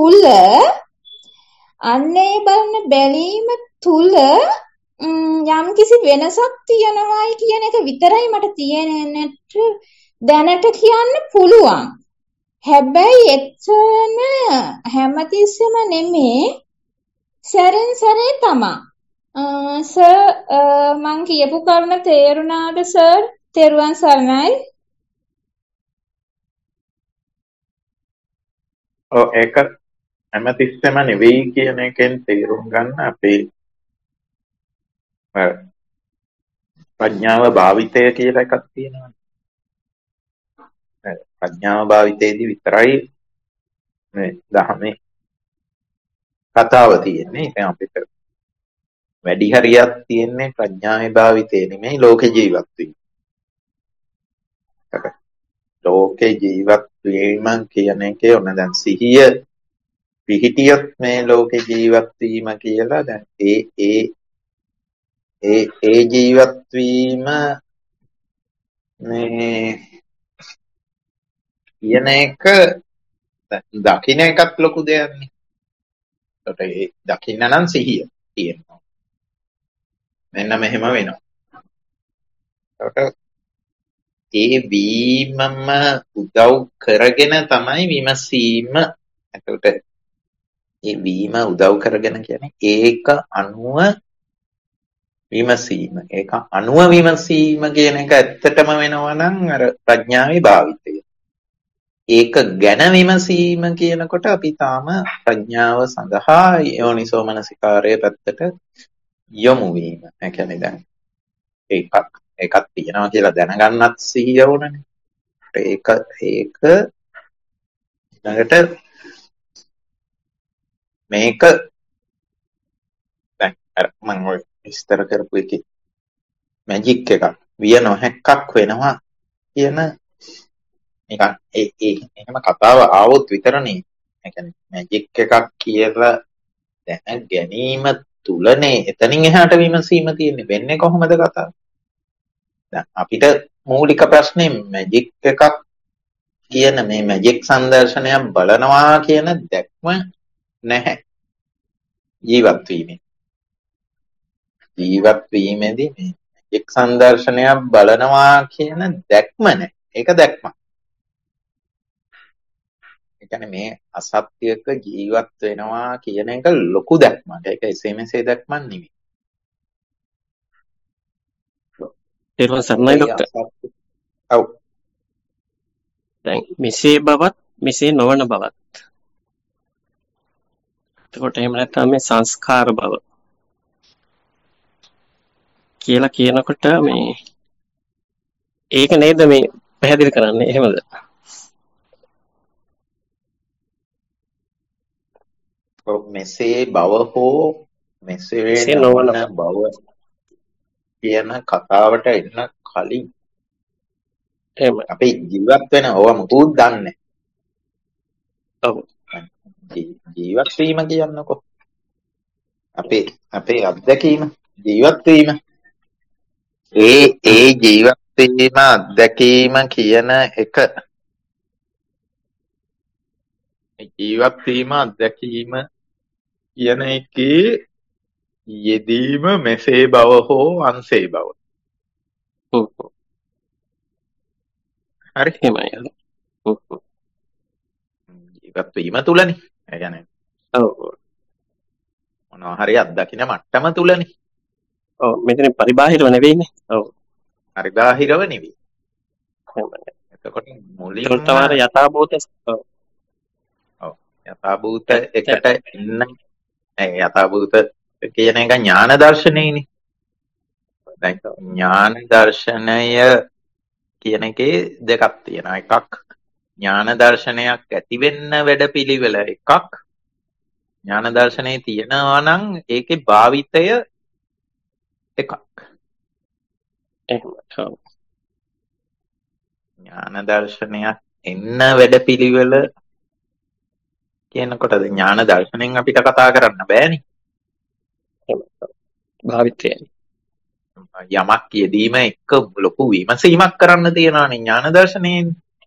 තුල යම් කිසි වෙනසක් තියනවායි කියන එක විතරයි මට තියෙන්නට දැනට කියන්න පුළුවන්. හැබැයි එතන හැමතිස්සෙම නෙමේ සැරෙන් සැරේ තමා. සර් මං කියපු කරුණ තේරුණාද සර්? තෙරුවන් සරණයි. ඒක හැමතිස්සෙම නෙවෙයි කියන එකෙන් තේරුම් ගන්න අපේ ප්‍රඥාව භාවිතය කියලා එකක් තියෙනවා. ප්‍රඥාව භාවිතයේදී විතරයි මේ ධර්මයේ කතාව තියෙන්නේ. ඉතින් අපිට වැඩි හරියක් තියෙන්නේ ප්‍රඥාවේ භාවිතේ නෙමෙයි ලෝක ජීවත් වීම. ලෝකේ ජීවත් වීම කියන එකේ ඔන්න දැන් සිහිය පිහිටියොත් මේ ලෝකේ ජීවත් වීම කියලා දැන් ඒ ජීවත් වීම මේ කියන එක දකින්න එකත් ලොකු දෙයක් නේ. ඒකට ඒ දකින්න නම් සිහිය තියෙනවා. මෙන්න මෙහෙම වෙනවා. ඒකට ඒ වීමම උදව් කරගෙන තමයි විමසීම. එතකොට ඒ වීම උදව් කරගෙන කියන්නේ ඒක අනුව විමසීම. ඒක අනුව විමසීම කියන එක ඇත්තටම වෙනවා නම් අර ප්‍රඥාවේ භාවිතය. ඒක ගැන විමසීම කියනකොට අපි තාම ප්‍රඥාව සඳහා යෝනිසෝ මනසිකාරය පැත්තට යොමු වීම. ඒ කියන්නේ දැන් එකක් තියෙනවා කියලා දැනගන්නත් සිහිය ඕනනේ. ඒක ළඟට මේක දැන් අර මම ඔය විස්තර කරපු එකේ මැජික් එකක් විය නොහැක්කක් වෙනවා කියන නිකන් එහෙම කතාව ආවොත් විතරනේ. ඒ කියන්නේ මැජික් එකක් කියලා දැන ගැනීම තුලනේ එතනින් එහාට විමසීම තියෙන්නේ. වෙන්නේ කොහොමද කතාව? දැන් අපිට මූලික ප්‍රශ්නේ මැජික් එකක් කියන මේ මැජික් සංදර්ශනයක් බලනවා කියන දැක්ම නැහැ ජීවත් වීමේදී මේ මැජික් සංදර්ශනයක් බලනවා කියන දැක්ම නැහැ. ඒක දැක්මක්. ඒ කියන්නේ මේ අසත්‍යක ජීවත් වෙනවා කියන එක ලොකු දැක්මක්. ඒක එසේ මෙසේ දැක්මක් නෙමෙයි. ඒක සර්ණයි ડોක්ටර්. ඔව්. දැන් මෙසේ බවත් මෙසේ නොවන බවත්. එතකොට එහෙම නැත්නම් මේ සංස්කාර බව කියලා කියනකොට මේ ඒක නේද මේ පැහැදිලි කරන්නේ එහෙමද? මෙසේ බව හෝ මෙසේ නොවන බව කියන කතාවට එන්න කලින් එහෙම අපි ජීවත් වෙන ඕවා මුකුත් දන්නේ ඔව් ජීවත් වීම කියන්නකො අපේ අත්දැකීම ජීවත් වීම ඒ ජීවත් වීම අත්දැකීම කියන එක ජීවත් වීම අත්දැකීම කියන එකේ යෙදීම මෙසේ බව හෝ අන්සේ බව. හරි එහෙමයි. ජීවත් වීම තුලනේ. ඒ කියන්නේ ඔව් මොනවා හරි අත්දකින්න මට්ටම තුලනේ. ඔව් මෙතන පරිබාහිරව නෙවෙයිනේ. ඔව් පරිබාහිරව නෙවෙයි. එහෙමයි. එතකොට මුලින්ම තමයි යථාභූත ඔව් යථාභූත එකට එන්න යථාභූත කියන එක ඥාන දර්ශනයනේ. දැන් ඥාන දර්ශනය කියන එකේ දෙකක් තියෙනවා. එකක් ඥාන දර්ශනයක් ඇති වෙන්න වැඩපිළිවෙල එකක්. ඥාන දර්ශනේ තියෙනවා නම් ඒකේ භාවිතය එකක්. ඥාන දර්ශනයක් එන්න වැඩපිළිවෙල කියනකොට ඥාන දර්ශනෙන් අපිට කතා කරන්න බෑනේ. භාවිතයයි. යමක් යෙදීම එක්ක ලොකු විමසීමක් කරන්න තියෙනවානේ ඥාන දර්ශනයෙන්.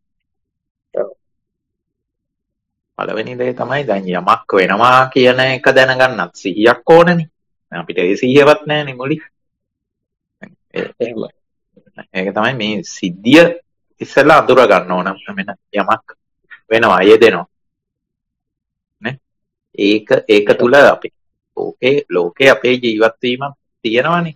පළවෙනි දේ තමයි දැන් යමක් වෙනවා කියන එක දැනගන්නත් සිහියක් ඕනනේ. අපිට ඒ සිහියවත් නැහැනේ මුලින්. ඒක තමයි මේ සිද්ධිය ඉස්සෙල්ලා අඳුර ගන්න ඕන. මෙන්න යමක් වෙනවා යෙදෙනවා. නේ? ඒක තුල අපි ලෝකේ අපේ ජීවත් වීමක් තියෙනවානේ.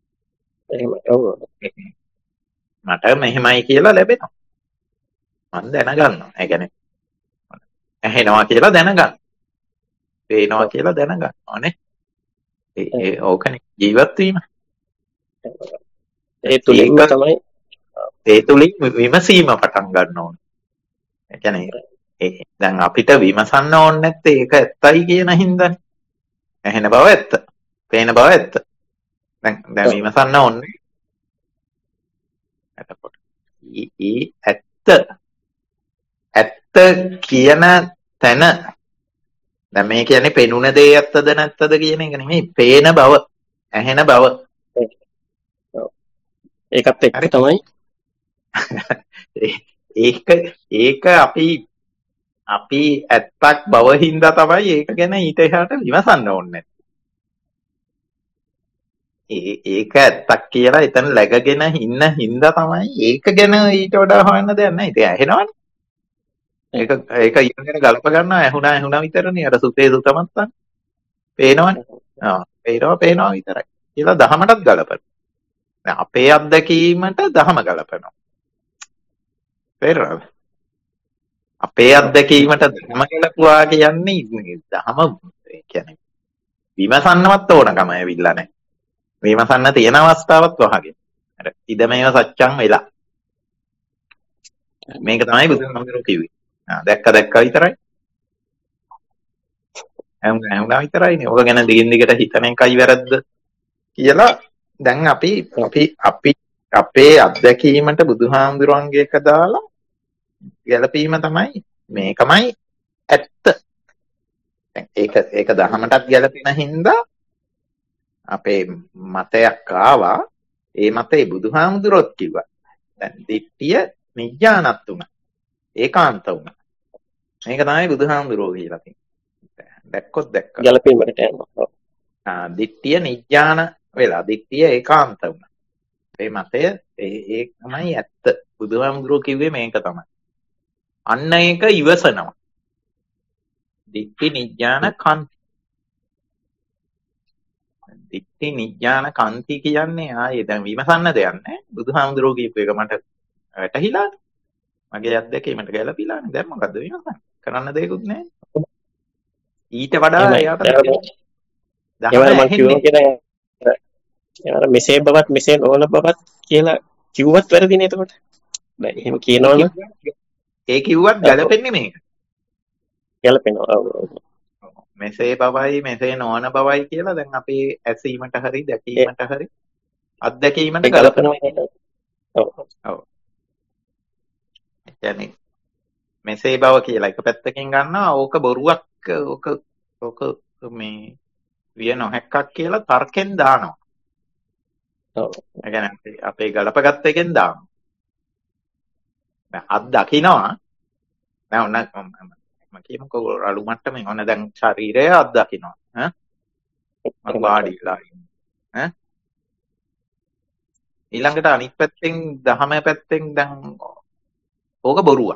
මට මෙහෙමයි කියලා ලැබෙනවා. මම දැනගන්නවා. ඒ කියන්නේ ඇහෙනවා කියලා දැනගන්න. පේනවා කියලා දැනගන්නවා නේ. ඕකනේ ජීවත් වීම. ඒ තුලින්ම තමයි ඒ තුලින් විමසීම පටන් ගන්න ඕන. ඒ කියන්නේ දැන් අපිට විමසන්න ඕනේ නැත්තේ ඒක ඇත්තයි කියන හින්දානේ. ඇහෙන බව ඇත්ත. පේන බව ඇත්ත. දැන් විමසන්න ඕනේ. එතකොට ඇත්ත කියන තැන දැන් මේ කියන්නේ පෙනුන දේ ඇත්තද නැත්තද කියන එක නෙමෙයි. පේන බව, ඇහෙන බව. ඒකත් එක්ක තමයි ඒක අපි ඇත්තක් බව හින්දා තමයි ඒක ගැන ඊට එහාට විමසන්න ඕනේ. ඒක ඇත්තක් කියලා එතන läගගෙන ඉන්න හින්දා තමයි ඒක ගැන ඊට වඩා හොයන්න දෙයක් නැහැ. ඉතින් ඇහෙනවනේ. ඒක ඊගෙන ගලප ගන්නවා ඇහුණා විතරනේ. අර සුතේ සුතමත්තන් පේනවනේ. පේනවා විතරයි. කියලා දහමටත් ගලපනවා. දැන් අපේ අත්දැකීමට දහම ගලපනවා. තේරෙනවද? අපේ අත්දැකීමට දහම ගලපුවා කියන්නේ දහම කියන්නේ විමසන්නවත් ඕනකම ඇවිල්ලා නැහැ. විමසන්න තියෙන අවස්ථාවත් වහගෙන. අර ඉදමේව සත්‍යං වෙලා. මේක තමයි බුදුහාමුදුරුවෝ කිව්වේ. දැක්ක විතරයි. ඇහුණා විතරයිනේ. ඔක ගැන දිගින් දිගට හිතන එකයි වැරද්ද කියලා දැන් අපි අපේ අත්දැකීමට බුදුහාමුදුරන්ගේ එක දාලා ගැලපීම තමයි මේකමයි ඇත්ත. දැන් ඒක දහමටත් ගැලපෙන හින්දා අපේ මතයක් ආවා. ඒ මතේ බුදුහාමුදුරුවොත් කිව්වා. දැන් දිට්ඨිය නිඥානත් උනා. ඒකාන්ත උනා. මේක තමයි බුදුහාමුදුරුවෝ කියලා තියෙන්නේ. දැක්කොත් දැක්කා. ගැලපීමකට යනවා. දිට්ඨිය නිඥාන වෙලා දිට්ඨිය ඒකාන්ත වුණා. මේ මතය ඒ තමයි ඇත්ත. බුදුහාමුදුරුවෝ කිව්වේ මේක තමයි. අන්න ඒක ඉවසනවා. දිට්ඨි නිඥාන කන්ති. දිට්ඨි නිඥාන කන්ති කියන්නේ ආයේ දැන් විමසන්න දෙයක් නැහැ. බුදුහාමුදුරුවෝ කියපු එක මට වැටහිලා. මගේ අත්දැකීමට ගැලපිලානේ. දැන් මොකද්ද විමසන්නේ? කරන්න දෙයක්වත් නැහැ. ඊට වඩා එයාට මෙසේ බවත් මෙසේ නොවන බවත් කියලා කිව්වත් වැරදිනේ එතකොට. දැන් එහෙම කියනවනම් ඒ කිව්වත් ගැලපෙන්නේ මේක. ගැලපෙනවා. මෙසේ බවයි මෙසේ නොවන බවයි කියලා දැන් අපේ ඇසීමට හරි දැකීමට හරි අත්දැකීමට ගැලපෙනවා. ඔව්. يعني මෙසේ බව කියලා එක පැත්තකින් ගන්නවා ඕක බොරුවක් ඕක මේ විය නොහැක්කක් කියලා තර්කෙන් දානවා. ඒ කියන්නේ අපේ ගලපගත් එකෙන් දානවා. දැන් අත් දකින්නවා. දැන් ඔන්න මම කියමුකෝ රළු මට්ටමේ ඔන්න දැන් ශරීරය අත් දකින්නවා. මම වාඩිලා ඉන්නේ. ඊළඟට අනිත් පැත්තෙන් දහම පැත්තෙන් දැන් ඕක බොරුවක්.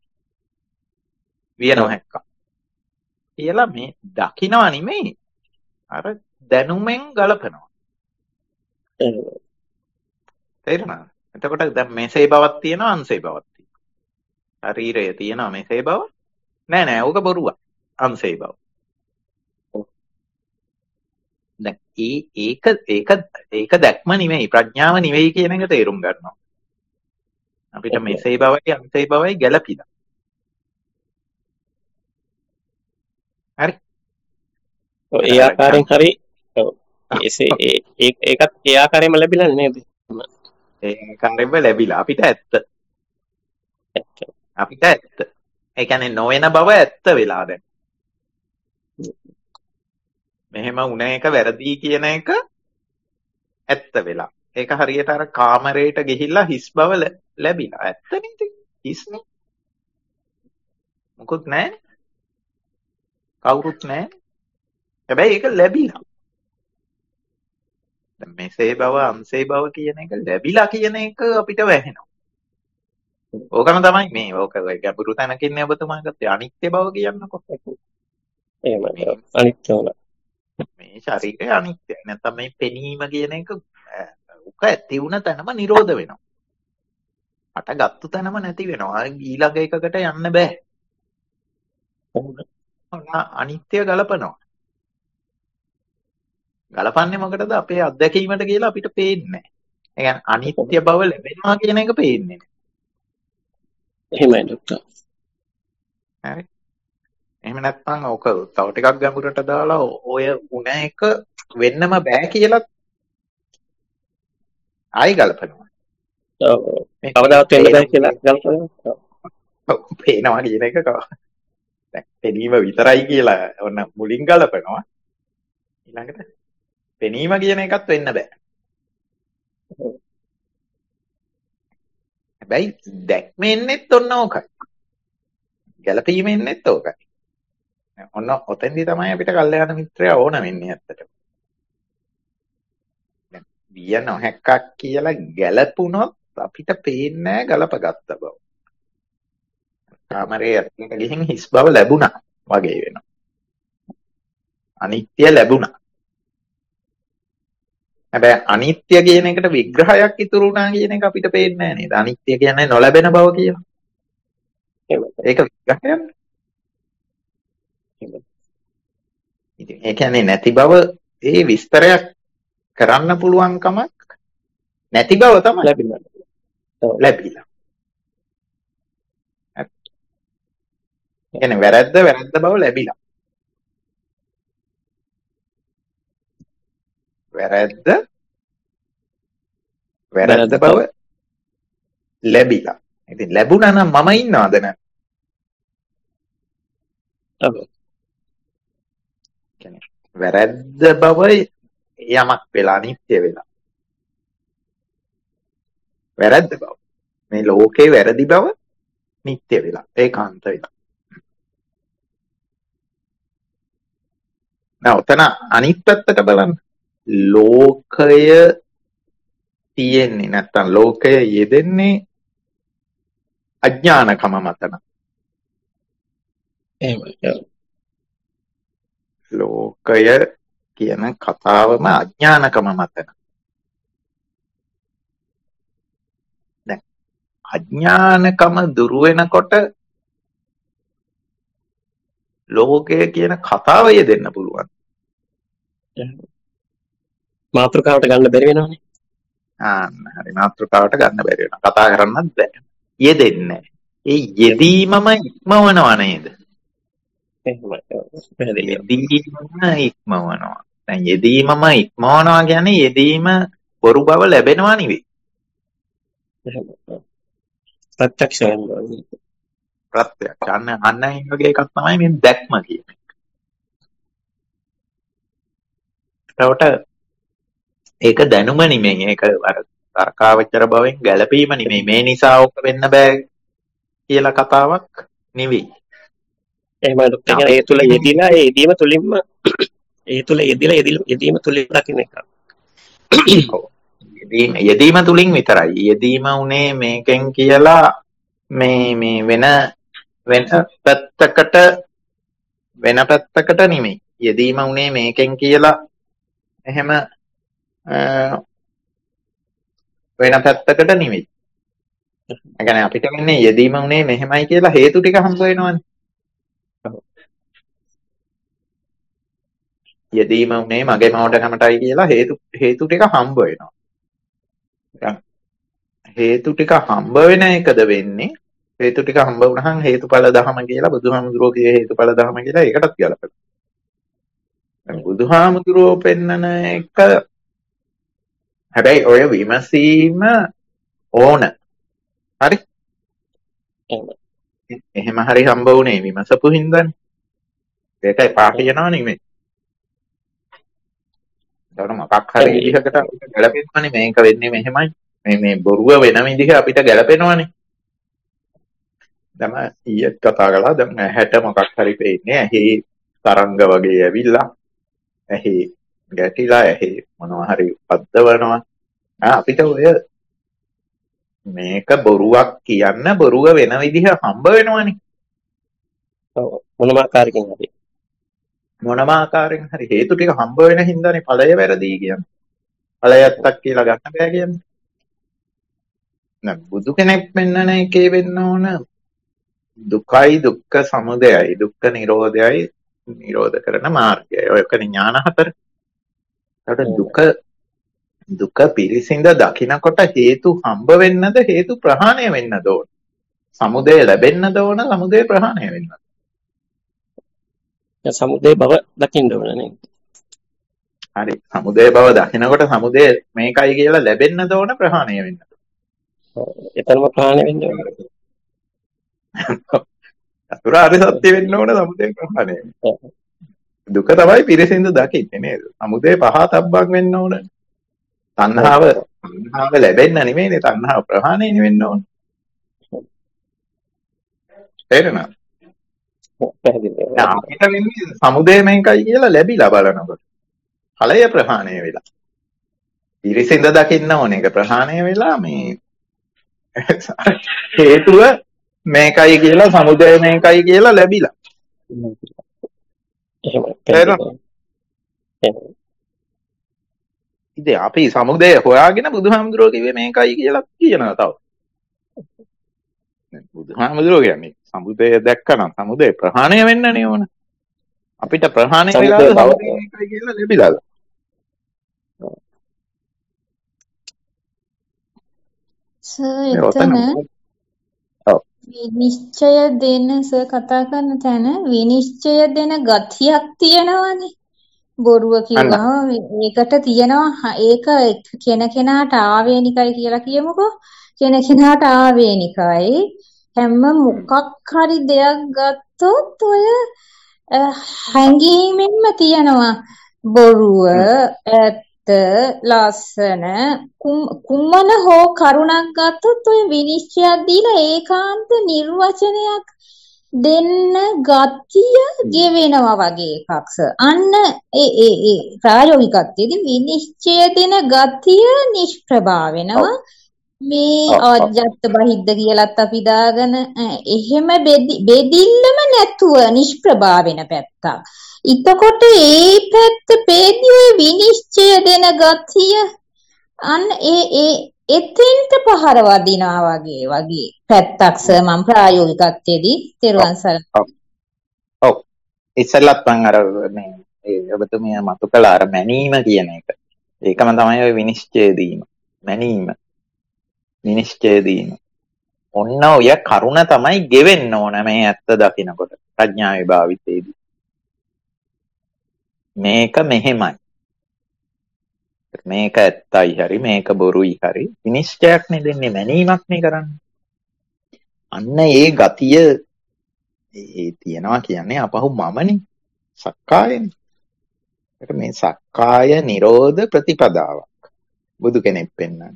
විය නොහැක්කක්. කියලා මේ දකින්නවා නෙමෙයි. අර දැනුමෙන් ගලපනවා. තේරුණාද? එතකොට දැන් මෙසේ බවක් තියෙනවා අන්සේ බවක් තියෙනවා. ශරීරය තියෙනවා මෙසේ බව. නෑ ඕක බොරුවක්. අන්සේ බව. දැන් ඒක දැක්ම නෙමෙයි ප්‍රඥාව නෙවෙයි කියන එක තේරුම් ගන්නවා. අපිට මෙසේ බවයි අන්සේ බවයි ගැලපිලා. හරි. ඒ ආකාරයෙන් හරි ඒකත් ඒ ආකාරයෙන්ම ලැබිලා නේද? ඒ ආකාරයෙන්ම ලැබිලා අපිට ඇත්ත. ඒ කියන්නේ නොවන බව ඇත්ත වෙලා දැන්. මෙහෙම උන එක වැරදි කියන එක ඇත්ත වෙලා. ඒක හරියට අර කාමරේට ගිහිල්ලා හිස් බව ලැබිලා. ඇත්ත නේද? හිස්නේ. මොකුත් නැහැ. කවුරුත් නැහැ. හැබැයි ඒක ලැබිලා. දැන් මෙසේ බව අන්සේ බව කියන එක ලැබිලා කියන එක අපිට වැහෙනවා. ඕකම තමයි මේ ඕක ගැඹුරු තැනකින් නේ ඔබතුමා ගත්තේ අනිත්‍ය බව කියන්නකො. එහෙමයි. අනිත්‍ය වුණා. මේ ශරීරය අනිත්‍යයි. නැත්නම් මේ පෙනීම කියන එක උක ඇති වුණ තැනම නිරෝධ වෙනවා. අට ගත්තු තැනම නැති වෙනවා. ඊළඟ එකකට යන්න බෑ. අනිත්‍ය ගලපනවා. ගලපන්නේ මොකටද? අපේ අත්දැකීමට කියලා අපිට පේන්නේ නැහැ. ඒ කියන්නේ අනිත්‍ය බව ලැබෙනවා කියන එක පේන්නේ නැහැ. එහෙමයි ඩොක්ටර්. හරි. එහෙම නැත්නම් ඕක තව ටිකක් ගැඹුරට දාලා ඔය උණ එක වෙන්නම බෑ කියලා ආයි ගලපනවා. ඔව්. කවදාවත් වෙන්න බෑ කියලා ගලපනවා. ඔව් පේනවා කියන එක දැන් පෙනීම විතරයි කියලා ඔන්න මුලින් ගලපනවා. ඊළඟට පෙනීම කියන එකත් වෙන්න බෑ. හැබැයි දැක්මෙන්නෙත් ඔන්න ඕකයි. ගැලපීමෙන්නෙත් ඕකයි. ඔන්න ඔතෙන්දී තමයි අපිට කල්යාණ මිත්‍රයා ඕන වෙන්නේ ඇත්තටම. දැන් විය නොහැක්කක් කියලා ගැලපුණොත් අපිට පේන්නේ ගලපගත්ත බව. කාමරේ ඇතුළට ගිහින් හිස් බව ලැබුණා වගේ වෙනවා. අනිත්‍ය ලැබුණා. හැබැයි අනිත්‍ය කියන එකට විග්‍රහයක් ඉතුරු වුණා කියන එක අපිට පේන්නේ නැහැ නේද? අනිත්‍ය කියන්නේ නොලැබෙන බව කියලා. ඒක විග්‍රහයක්. ඉතින් ඒ කියන්නේ නැති බව ඒ විස්තරයක් කරන්න පුළුවන් කමක් නැති බව තමයි ලැබිලා. කියන්නේ වැරද්ද බව ලැබිලා. වැරද්ද බව ලැබිලා. ඉතින් ලැබුණා නම් මම ඉන්නවද නැත්නම්? කියන්නේ වැරද්ද බව යමක් වෙලා අනිත්‍ය වෙලා. වැරද්ද බව. මේ ලෝකේ වැරදි බව නිට්ටය වෙලා. ඒකාන්ත වෙලා. දැන් ඔතන අනිත් පැත්තට බලන්න. ලෝකය තියෙන්නේ නැත්තම් ලෝකය යෙදෙන්නේ අඥානකම මතන. ලෝකය කියන කතාවම අඥානකම මතන. දැන් අඥානකම දුරු වෙනකොට ලෝකය කියන කතාව යෙදෙන්න පුළුවන්. මාතෘකාවට ගන්න බැරි වෙනවනේ. හරි මාතෘකාවට ගන්න බැරි වෙනවා. කතා කරන්නත් බැහැ. යෙදෙන්නේ. ඒ යෙදීමම ඉක්මවනවා නේද? යෙදීම ඉක්මවනවා. දැන් යෙදීමම ඉක්මවනවා කියන්නේ යෙදීම බොරු බව ලැබෙනවා නෙවෙයි. ප්‍රත්‍යක්ෂ වෙනවා. ප්‍රත්‍යක්ෂ අන්න ඒ වගේ එකක් තමයි මේ දැක්ම කියන්නේ. ඒකට ඒක දැනුම නෙමෙයි. ඒක අර තර්කාවචර භවෙන් ගැළපීම නෙමෙයි. මේ නිසා ඔක වෙන්න බෑ කියලා කතාවක් නෙවෙයි. එහෙමයි. ඒ තුල යෙදিলা ඒ යෙදීම තුලින්ම ඒ තුල යෙදিলা යෙදීම තුලින් දකින්න එක. යෙදීම තුලින් විතරයි. යෙදීම උනේ මේකෙන් කියලා මේ වෙන පැත්තකට නෙමෙයි. යෙදීම උනේ මේකෙන් කියලා එහෙම වෙන පැත්තකට නෙමෙයි. ඒ කියන්නේ අපිට වෙන්නේ යෙදීම උනේ මෙහෙමයි කියලා හේතු ටික හම්බ වෙනවනේ. යෙදීම උනේ මගේ මෝඩකමටයි කියලා හේතු ටික හම්බ වෙනවා. හේතු ටික හම්බ වෙන එකද වෙන්නේ? හේතු ටික හම්බ වුණාම හේතුඵල ධම කියලා බුදුහාමුදුරුවෝ කියේ හේතුඵල ධම කියලා ඒකටත් ගැලපෙනවා. දැන් බුදුහාමුදුරුවෝ පෙන්නන එක හැබැයි ඔය විමසීම ඕන. හරි? එහෙම හරි හම්බ වුණේ විමසපු හින්දානේ. ඒකයි පාට යනවා නෙමෙයි. ඒතර මොකක් හරි විදිහකට අපිට ගැලපෙනවනේ මේක වෙන්නේ මෙහෙමයි. මේ බොරුව වෙන විදිහ අපිට ගැලපෙනවනේ. දැන් ඊයේත් කතා කළා දැන් ඇහැට මොකක් හරි පේන්නේ. ඇහි තරංග වගේ ඇවිල්ලා ඇහි ගැටිලා ඇහි මොනවා හරි පද්දවනවා. අපිට ඔය මේක බොරුවක් කියන්න බොරුව වෙන විදිහ හම්බ වෙනවනේ. ඔව් මොනම ආකාරයකින් හරි. මොනම ආකාරයෙන් හරි හේතු ටික හම්බ වෙන හින්දානේ ඵලය වැරදි කියන්නේ. ඵලයත්තක් කියලා ගන්න බෑ කියන්නේ. නෑ බුදු කෙනෙක් පෙන්වන එකේ වෙන්න ඕන දුකයි දුක්ඛ සමුදයයි දුක්ඛ නිරෝධයයි නිරෝධ කරන මාර්ගයයි. ඔයකනේ ඥාන හතර. ඒකට දුක පිරිසිඳ දකිනකොට හේතු හම්බ වෙන්නද හේතු ප්‍රහාණය වෙන්නද ඕන. සමුදය ලැබෙන්නද ඕන සමුදය ප්‍රහාණය වෙන්නද. සමුදය බව දකින්න ඕන නේද? හරි. සමුදය බව දකිනකොට සමුදය මේකයි කියලා ලැබෙන්නද ඕන ප්‍රහාණය වෙන්නද. එතනම ප්‍රහාණය වෙන්න ඕන. චතුරාර්ය සත්‍ය වෙන්න ඕන සමුදය ප්‍රහාණය වෙන්න. දුක තමයි පිරිසිඳ දකින්නේ නේද? සමුදය පහතබ්බක් වෙන්න ඕන. තණ්හාව ලැබෙන්න නෙමෙයිනේ තණ්හාව ප්‍රහාණය වෙන්න ඕන. තේරෙනවද? අපිට වෙන්නේ සමුදය මේකයි කියලා ලැබිලා බලනකොට. ඵලය ප්‍රහාණය වෙලා. පිරිසිඳ දකින්න ඕන එක ප්‍රහාණය වෙලා මේ හේතුව මේකයි කියලා සමුදය මේකයි කියලා ලැබිලා. ඉතින් අපි සමුදය හොයාගෙන බුදුහාමුදුරුවෝ කිව්වේ මේකයි කියලා කියනවා තව. බුදුහාමුදුරුවෝ කියන්නේ සමුදය දැක්කනම් සමුදය ප්‍රහාණය වෙන්නනේ ඕන. අපිට ප්‍රහාණය වෙලාද සමුදය මේකයි කියලා ලැබිලාද? එතන විනිශ්චය දෙන කතා කරන තැන විනිශ්චය දෙන ගතියක් තියෙනවානේ. බොරුව කිව්වම ඒකට තියෙනවා ඒක කෙනකෙනාට ආවේනිකයි කියලා කියමුකෝ. කෙනකෙනාට ආවේනිකයි. හැම මොකක් හරි දෙයක් ගත්තොත් ඔය හැංගීමෙන්ම තියෙනවා බොරුව ඇත්ත ලස්සන කුමන හෝ කරුණක් ගත්තොත් ඔය විනිශ්චයක් දීලා ඒකාන්ත නිර්වචනයක් දෙන්න ගතිය ගෙවෙනවා වගේ එකක් අන්න ඒ ප්‍රායෝගිකත්වයේදී විනිශ්චය දෙන ගතිය නිෂ්ප්‍රභා වෙනවා මේ ආජ්ජත් බහිද්ද කියලාත් අපි දාගෙන එහෙම බෙදිල්ලම නැතුව නිෂ්ප්‍රභා වෙන පැත්තක්. එතකොට ඒ පැත්ත පෙදී විනිශ්චය දෙන ගතිය අන්න එතෙන්ට පහර වදිනවා වගේ පැත්තක් මම ප්‍රායෝගිකත්වයේදී තෙරුවන් සරණයි. ඔව් ඉස්සෙල්ලත් මම අර මේ ඔබතුමිය මතු කළ අර මැනීම කියන එක. ඒකම තමයි ඔය විනිශ්චය දීම. මැනීම. විනිශ්චය දීම. ඔන්න ඔය කරුණ තමයි ගෙවෙන්න ඕන මේ ඇත්ත දකිනකොට ප්‍රඥාවේ භාවිතයේදී. මේක මෙහෙමයි. මේක ඇත්තයි හරි මේක බොරුයි හරි විනිශ්චයක් නේ දෙන්නේ මැනීමක් නේ කරන්නේ. අන්න ඒ ගතිය ඒ තියනවා කියන්නේ අපහු මමනේ සක්කායනේ. ඒක මේ සක්කාය නිරෝධ ප්‍රතිපදාවක් බුදු කෙනෙක් පෙන්නන්නේ.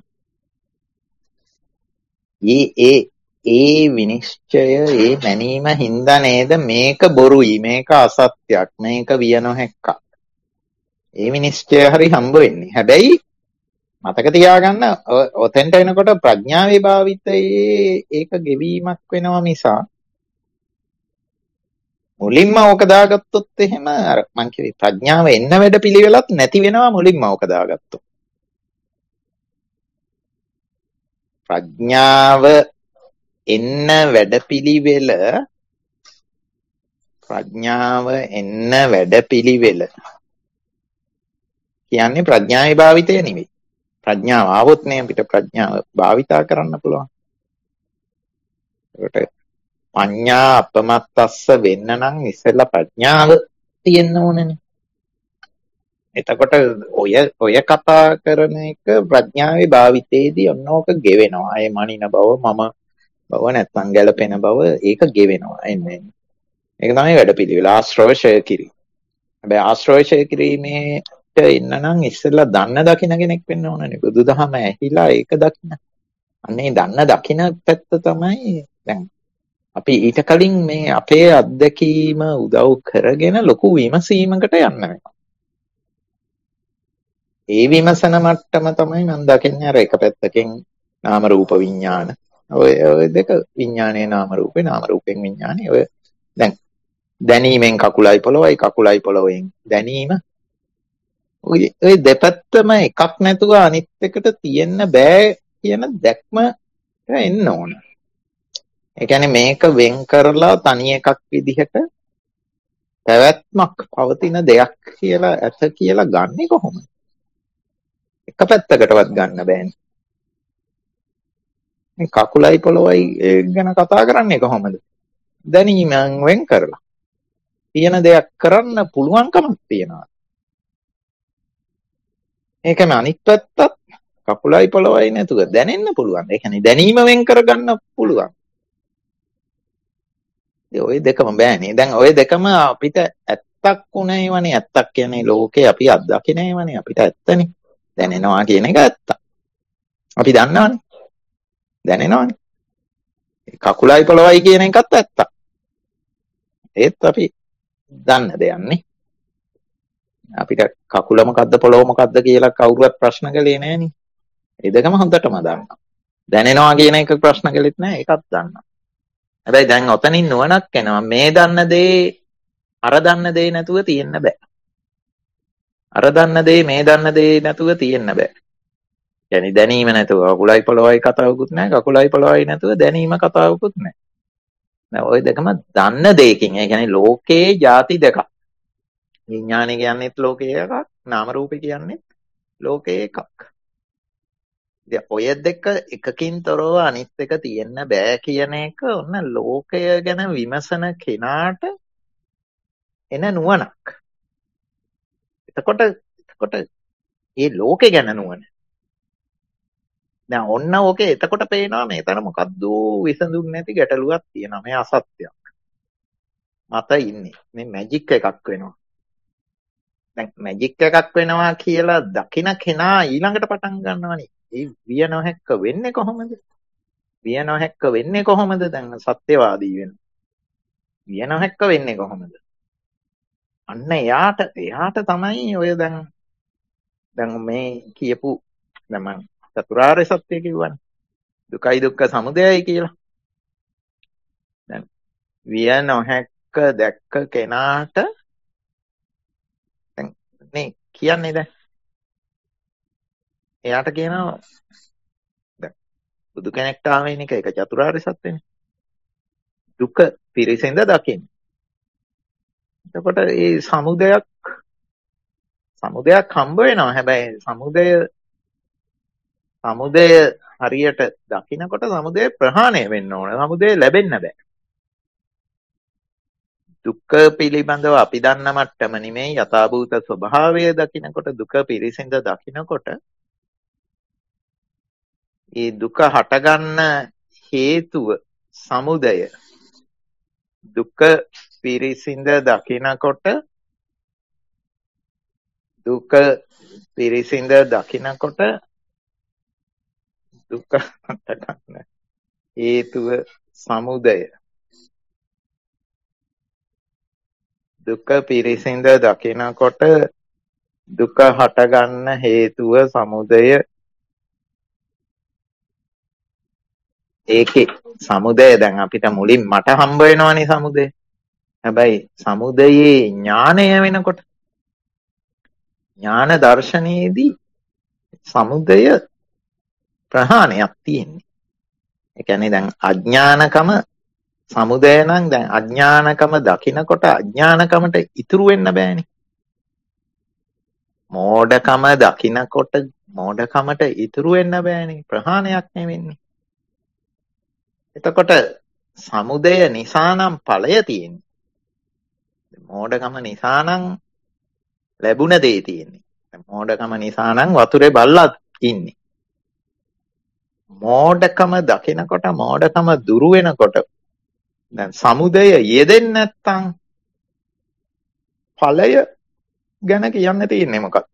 ඒ විනිශ්චය ඒ මැනීම හින්දා නේද මේක බොරුයි මේක අසත්‍යයක් මේක විය නොහැක්කක්. ඒ විනිශ්චය හරි හම්බ වෙන්නේ. හැබැයි මතක තියාගන්න ඔතෙන්ට එනකොට ප්‍රඥාවේ භාවිතයේ ඒක ගෙවීමක් වෙනවා මිසා මුලින්ම ඕක දාගත්තොත් එහෙම අර මං කිව්වේ ප්‍රඥාව එන්න වැඩ පිළිවෙලත් නැති වෙනවා මුලින්ම ඕක දාගත්තොත්. ප්‍රඥාව එන්න වැඩපිළිවෙල කියන්නේ ප්‍රඥාවේ භාවිතය නෙවෙයි. ප්‍රඥාව ආවොත් නේ අපිට ප්‍රඥාව භාවිතා කරන්න පුළුවන්. ඒකට පඤ්ඤා අපමත්තස්ස වෙන්න නම් ඉස්සෙල්ලා ප්‍රඥාව තියෙන්න ඕනනේ. එතකොට ඔය කතා කරන එක ප්‍රඥාවේ භාවිතයේදී ඔන්නෝක ගෙවෙනවා. ඒ මනින බව මම බව නැත්නම් ගැළපෙන බව ඒක ගෙවෙනවා. එන්නේ. ඒක තමයි වැඩපිළිවෙල ආශ්‍රවශය කිරීම. හැබැයි ආශ්‍රවශය කිරීමේ ඉන්න නම් ඉස්සෙල්ලා දන්න දකින කෙනෙක් වෙන්න ඕනනේ. බුදුදහම ඇහිලා ඒක දකින්න. අන්නේ දන්න දකින පැත්ත තමයි දැන් අපි ඊට කලින් මේ අපේ අත්දැකීම උදව් කරගෙන ලොකු විමසීමකට යන්න වෙනවා. ඒ විමසන මට්ටම තමයි මම දකින්නේ අර එක පැත්තකින් නාම රූප විඥාන. ඔය දෙක විඥානයේ නාම රූපේ නාම රූපෙන් විඥානේ ඔය දැන් දැනීමෙන් කකුලයි පොළොවෙන් දැනීම ඔය දෙපැත්තම එකක් නැතුව අනිත් එකට තියෙන්න බෑ කියන දැක්ම එන්න ඕන. ඒ කියන්නේ මේක වෙන් කරලා තනි එකක් විදිහට පැවැත්මක් පවතින දෙයක් කියලා ඇත කියලා ගන්නෙ කොහොමද? එක පැත්තකටවත් ගන්න බෑනේ. මේ කකුලයි පොළොවයි ගැන කතා කරන්නේ කොහොමද? දැනීමෙන් වෙන් කරලා. තියෙන දෙයක් කරන්න පුළුවන්කමක් තියෙනවා. ඒකම අනිත් පැත්තත් කකුලයි පොළොවයි නැතුව දැනෙන්න පුළුවන්. ඒ කියන්නේ දැනීම වෙන් කරගන්න පුළුවන්. ඔය දෙකම බෑනේ. දැන් ඔය දෙකම අපිට ඇත්තක් උනේවනේ. ඇත්තක් කියන්නේ ලෝකේ අපි අත්දකින්නේවනේ. අපිට ඇත්තනේ. දැනෙනවා කියන එක ඇත්ත. අපි දන්නවනේ. දැනෙනවනේ. කකුලයි පොළොවයි කියන එකත් ඇත්ත. ඒත් අපි දන්න දෙයක්නේ. අපිට කකුල මොකද්ද පොළොව මොකද්ද කියලා කවුරුවත් ප්‍රශ්න කළේ නෑනේ. ඒ දෙකම හොඳටම දන්නවා. දැනෙනවා කියන එක ප්‍රශ්න කළෙත් නෑ. ඒකත් දන්නවා. හැබැයි දැන් ඔතනින් නුවණක් එනවා මේ දන්න දේ අර දන්න දේ නැතුව තියෙන්න බෑ. අර දන්න දේ මේ දන්න දේ නැතුව තියෙන්න බෑ. يعني දැනීම නැතුව කකුලයි පොළොවයි කතාවකුත් නැහැ. කකුලයි පොළොවයි නැතුව දැනීම කතාවකුත් නැහැ. දැන් ওই දෙකම දන්න දෙයකින්. ඒ කියන්නේ ලෝකේ ಜಾති දෙකක්. විඥානය කියන්නේත් ලෝකේ එකක්, නාම රූපේ කියන්නේත් ලෝකේ එකක්. ඉතින් ඔය දෙක එකකින් තොරව අනිත් එක තියෙන්න බෑ කියන එක ඔන්න ලෝකය ගැන විමසන කෙනාට එන නුවණක්. එතකොට මේ ලෝකේ ගැන නුවණ. දැන් ඔන්න ඕකේ එතකොට පේනවා මේතන මොකද්ද විසඳුම් නැති ගැටලුවක් තියෙනවා. මේ අසත්‍යයක්. මත ඉන්නේ. මේ මැජික් එකක් වෙනවා. දැන් මැජික් එකක් වෙනවා කියලා දකින කෙනා ඊළඟට පටන් ගන්නවනේ. ඒ විය නොහැක්ක වෙන්නේ කොහොමද? විය නොහැක්ක වෙන්නේ කොහොමද? දැන් සත්‍යවාදී වෙන. විය නොහැක්ක වෙන්නේ කොහොමද? අන්න එයාට තමයි ඔය දැන් මේ කියපු දැන් මම චතුරාර්ය සත්‍ය කිව්වනේ. දුකයි දුක්ඛ සමුදයයි කියලා. දැන් විය නොහැක්ක දැක්ක කෙනාට දැන් මේ කියන්නේ දැන් එයාට කියනවා දැන් බුදු කෙනෙක්ට ආවෙන එක චතුරාර්ය සත්‍යනේ. දුක පිරිසිඳ දකින්න. එතකොට මේ සමුදයක් හම්බ වෙනවා. හැබැයි සමුදය හරියට දකින්නකොට සමුදය ප්‍රහාණය වෙන්න ඕන. සමුදය ලැබෙන්න බෑ. දුක්ඛ පිළිබඳව අපි දන්න මට්ටම නෙමෙයි යථාභූත ස්වභාවය දකින්නකොට දුක පිරිසිඳ දකින්නකොට ඒ දුක හටගන්න හේතුව සමුදය දුක පිරිසිඳ දකින්නකොට දුක හටගන්න හේතුව සමුදය දුක පිරිසිඳ දකිනකොට දුක හටගන්න හේතුව සමුදය. ඒකේ සමුදය දැන් අපිට මුලින් මට හම්බ වෙනවනේ සමුදය. හැබැයි සමුදයේ ඥානය වෙනකොට ඥාන දර්ශනයේදී සමුදය ප්‍රහාණයක් තියෙන්නේ. ඒ කියන්නේ දැන් අඥානකම සමුදය නම් දැන් අඥානකම දකිනකොට අඥානකමට ඉතුරු වෙන්න බෑනේ. මෝඩකම දකිනකොට මෝඩකමට ඉතුරු වෙන්න බෑනේ. ප්‍රහාණයක් නෙවෙන්නේ. එතකොට සමුදය නිසා නම් ඵලය තියෙන්නේ. මෝඩකම නිසා නම් ලැබුණ දේ තියෙන්නේ. මෝඩකම නිසා නම් වතුරේ බල්ලා ඉන්නේ. මෝඩකම දකිනකොට මෝඩකම දුරු වෙනකොට දැන් සමුදය යෙදෙන්නේ නැත්තම් ඵලය ගැන කියන්න තියෙන්නේ මොකක්ද?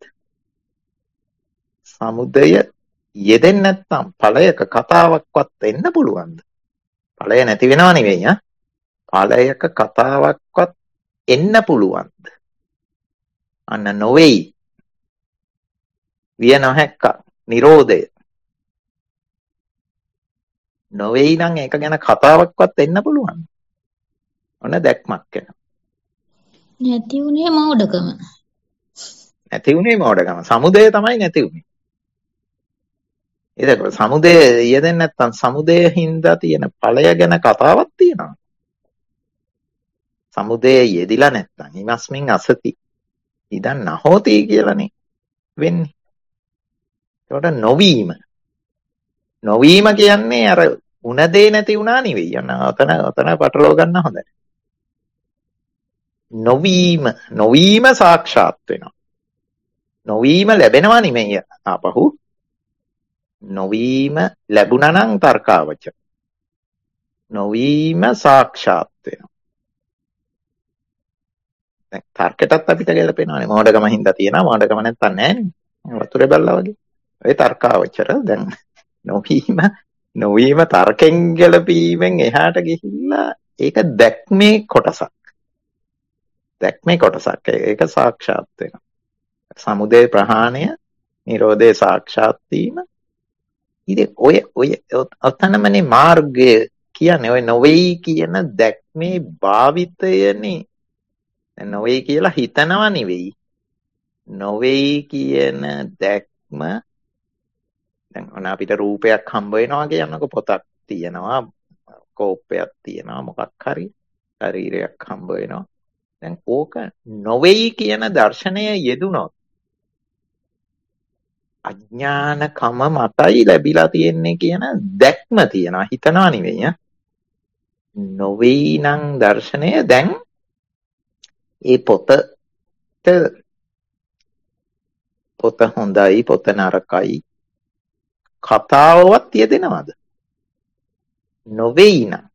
සමුදය යෙදෙන්නේ නැත්තම් ඵලයක කතාවක්වත් වෙන්න පුළුවන්ද? ඵලය නැති වෙනව නෙවෙයි ඈ. ඵලයක කතාවක්වත් එන්න පුළුවන්ද? අන්න නොවේයි. විය නොහැක්ක නිරෝධය. නොවේයි නම් ඒක ගැන කතාවක්වත් එන්න පුළුවන්. ඔන්න දැක්මක් එනවා. නැති උනේ මෝඩකම. නැති උනේ මෝඩකම. සමුදය තමයි නැති උනේ. ඒක සමුදය යෙදෙන්නේ නැත්නම් සමුදය හින්දා තියෙන ඵලය ගැන කතාවක් තියෙනවා. සමුදය යෙදිලා නැත්නම් ඊමස්මින් අසති. ඉදන් නහෝති කියලානේ වෙන්නේ. ඒකට නොවීම කියන්නේ අර උණ දේ නැති වුණා නෙවෙයි. යන ඔතන පටලව ගන්න හොඳයි. නොවීම සාක්ෂාත් වෙනවා. නොවීම ලැබෙනවා නෙමෙයි ආපහු. නොවීම ලැබුණා නම් තර්කාවචර. නොවීම සාක්ෂාත් වෙනවා. දැන් තර්කයටත් අපිට ගැලපෙනවානේ. මෝඩකම හින්දා තියෙනවා. මෝඩකම නැත්තම් නෑනේ. වතුරේ බල්ලා වගේ. ඒ තර්කාවචර දැන් නොවීම තර්කෙන් ගැලපීමෙන් එහාට ගිහිල්ලා ඒක දැක්මේ කොටසක්. ඒක සාක්ෂාත් වෙනවා. සමුදය ප්‍රහාණය, නිරෝධය සාක්ෂාත් වීම. ඉතින් ඔය ඔතනමනේ මාර්ගය කියන්නේ ඔය නොවේයි කියන දැක්මේ භාවිතයනේ. දැන් නොවේයි කියලා හිතනවා නෙවෙයි. නොවේයි කියන දැක්ම දැන් ඔන්න අපිට රූපයක් හම්බ වෙනවා කියනකො පොතක් තියෙනවා කෝප්පයක් තියෙනවා මොකක් හරි ශරීරයක් හම්බ වෙනවා දැන් ඕක නොවේයි කියන දර්ශනය යෙදුනොත් අඥානකම මතයි ලැබිලා තියෙන්නේ කියන දැක්ම තියෙනවා හිතනවා නෙවෙයි නොවේයි නම් දර්ශනය දැන් ඒ පොත හොඳයි පොත නරකයි කතාවවත් යෙදෙනවද නොවේයි නම්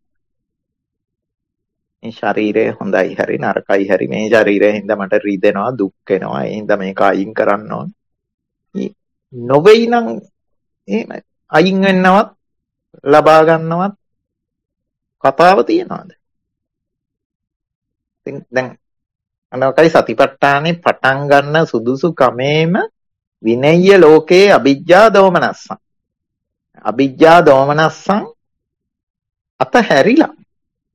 මේ ශරීරය හොඳයි හරි නරකයි හරි මේ ශරීරයෙන් හින්දා මට රිදෙනවා දුක් වෙනවා ඒ හින්දා මේක අයින් කරන්න ඕන නොවේයි නම් එහෙම අයින් වෙන්නවත් ලබා ගන්නවත් කතාව තියනවාද දැන් අනවකයි සතිපට්ඨානේ පටන් ගන්න සුදුසු කමේම විනය්‍ය ලෝකේ අවිජ්ජා දෝමනස්සං අවිජ්ජා දෝමනස්සං අතහැරිලා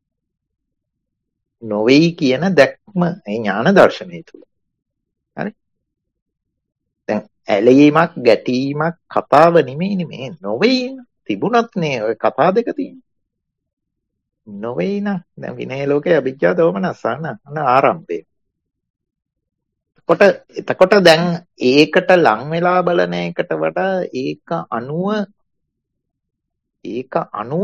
නොවේයි කියන දැක්ම ඒ ඥාන දර්ශනය තුල හරි දැන් ඇලීමක් ගැටීමක් කතාව නෙමෙයි මේ නොවේයි තිබුණත් නේ ඔය කතා දෙක තියෙන්නේ නොවේයි නම් දැන් විනය ලෝකේ අවිජ්ජා දෝමනස්සං අන්න ආරම්භය එතකොට දැන් ඒකට ලං වෙලා බලන එකට වඩා ඒක අනුව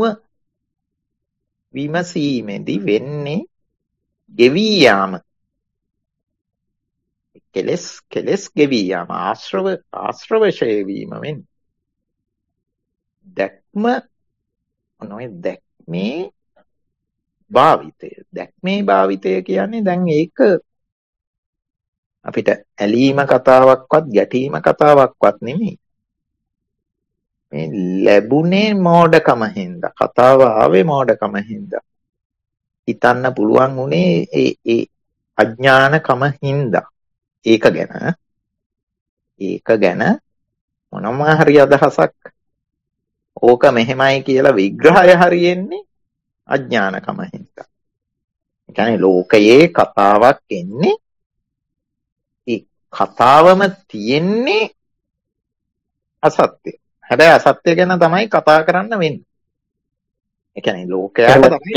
විමසීමේදී වෙන්නේ ගෙවී යාම කෙලස් ගෙවී යාම ආශ්‍රවශය වීම වෙන්නේ දැක්ම නොයි දැක්මේ භාවිතය කියන්නේ දැන් ඒක අපිට ඇලීම කතාවක්වත් ගැටීම කතාවක්වත් නෙමෙයි මේ ලැබුණේ මෝඩකම හින්දා කතාව ආවේ මොඩකම හින්දා හිතන්න පුළුවන් උනේ ඒ අඥානකම හින්දා ඒක ගැන මොනම හරි අදහසක් ඕක මෙහෙමයි කියලා විග්‍රහය හරියෙන්නේ අඥානකම හින්දා ඒ කියන්නේ ලෝකයේ කතාවක් එන්නේ ඒ කතාවම තියෙන්නේ අසත්‍ය හැබැයි අසත්‍ය ගැන තමයි කතා කරන්න වෙන්නේ ඒ කියන්නේ ලෝකයට තමයි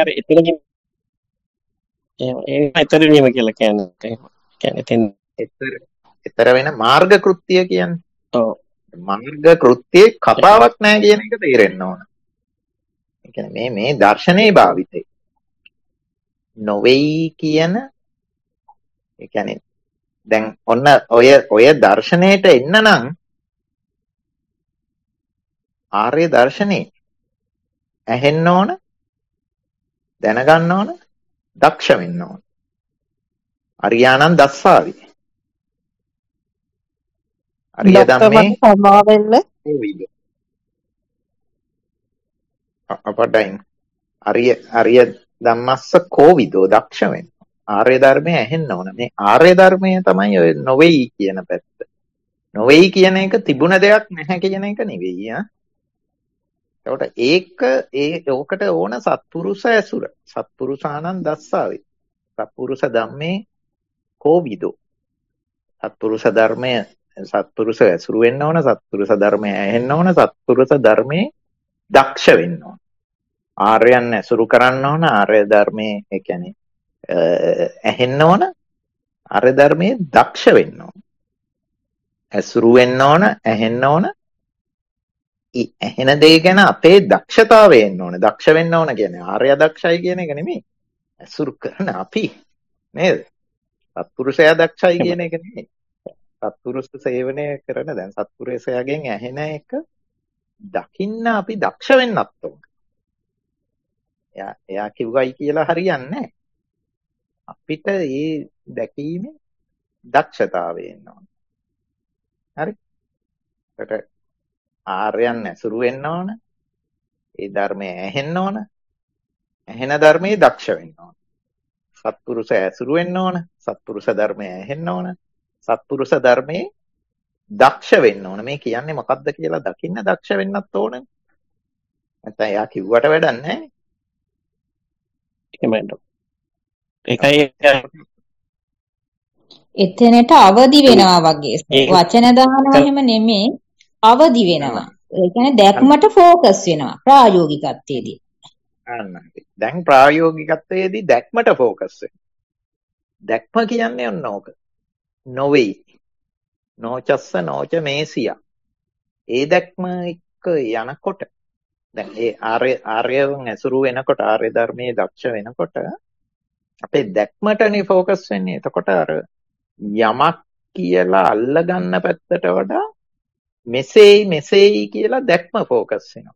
එතරින්ම කියලා කියන්නේ එතර වෙන මාර්ග කෘත්‍ය කියන්නේ ඔව් මාර්ග කෘත්‍යයේ කතාවක් නැහැ කියන එක තේරෙන්න ඕන ඒ කියන්නේ මේ දර්ශනේ භාවිතේ නොවේයි කියන ඒ කියන්නේ දැන් ඔන්න ඔය දර්ශනයට එන්න නම් ආර්ය දර්ශනේ ඇහෙන්න ඕන දැනගන්න ඕන දක්ෂ වෙන්න ඕන අරියානන් දස්සාවි අරිය ධම්මේ සමාවෙන්න අපටයින් අරිය ධම්මස්ස කෝවිදෝ දක්ෂ වෙන්න ආර්ය ධර්මය ඇහෙන්න ඕන මේ ආර්ය ධර්මය තමයි ඔය නොවේයි කියන පැත්ත නොවේයි කියන එක තිබුණ දෙයක් නැහැ කියන එක නෙවෙයි එතකොට ඕකට ඕන සත්පුරුෂ ඇසුර සත්පුරුෂානන් දස්සාවි සත්පුරුෂ ධම්මේ කෝවිදෝ සත්පුරුෂ ධර්මය සත්පුරුෂ ඇසුරු වෙන්න ඕන සත්පුරුෂ ධර්මය ඇහෙන්න ඕන සත්පුරුෂ ධර්මයේ දක්ෂ වෙන්න ඕන ආර්යයන් ඇසුරු කරන්න ඕන ආර්ය ධර්මයේ ඒ කියන්නේ ඇහෙන්න ඕන ආර්ය ධර්මයේ දක්ෂ වෙන්න ඕන ඇසුරු වෙන්න ඕන ඇහෙන්න ඕන ඇහෙන දේ ගැන අපේ දක්ෂතාවය එන්න ඕන දක්ෂ වෙන්න ඕන කියන්නේ ආර්ය දක්ෂයි කියන එක නෙමෙයි ඇසුරු කරන අපි නේද සත්පුරුෂයා දක්ෂයි කියන එක නෙමෙයි සත්පුරුෂ සේවනය කරන දැන් සත්පුරුෂයාගෙන් ඇහෙන එක දකින්න අපි දක්ෂ වෙන්නත් ඕන එයා කිව්වයි කියලා හරියන්නේ නැහැ අපිට මේ දැකීමේ දක්ෂතාවය එන්න ඕන හරි ඒකට ආර්යයන් ඇසුරු වෙන්න ඕන ඒ ධර්මය ඇහෙන්න ඕන ඇහෙන ධර්මයේ දක්ෂ වෙන්න ඕන සත්පුරුෂ ඇසුරු වෙන්න ඕන සත්පුරුෂ ධර්මය ඇහෙන්න ඕන සත්පුරුෂ ධර්මයේ දක්ෂ වෙන්න ඕන මේ කියන්නේ මොකක්ද කියලා දකින්න දක්ෂ වෙන්නත් ඕන නැත්නම් එයා කිව්වට වැඩක් නැහැ එහෙමයි ඒකයි එතනට අවදි වෙනවා වගේ. ඒක වචන දානවා එහෙම නෙමෙයි. අවදි වෙනවා. ඒ කියන්නේ දැක්මට ફોකස් වෙනවා ප්‍රායෝගිකත්වයේදී. අන්න හරි. දැන් ප්‍රායෝගිකත්වයේදී දැක්මට ફોකස් වෙනවා. දැක්ම කියන්නේ ඔන්න ඕක. නොවේයි. නොචස්ස නොච මේසියා. ඒ දැක්ම එක්ක යනකොට දැන් ඒ ආර්යවන් ඇසුරු වෙනකොට ආර්ය ධර්මයේ දක්ෂ වෙනකොට අපේ දැක්මටනේ ફોකස් වෙන්නේ. එතකොට අර යමක් කියලා අල්ලගන්න පැත්තට වඩා මෙසේයි කියලා දැක්ම ફોකස් වෙනවා.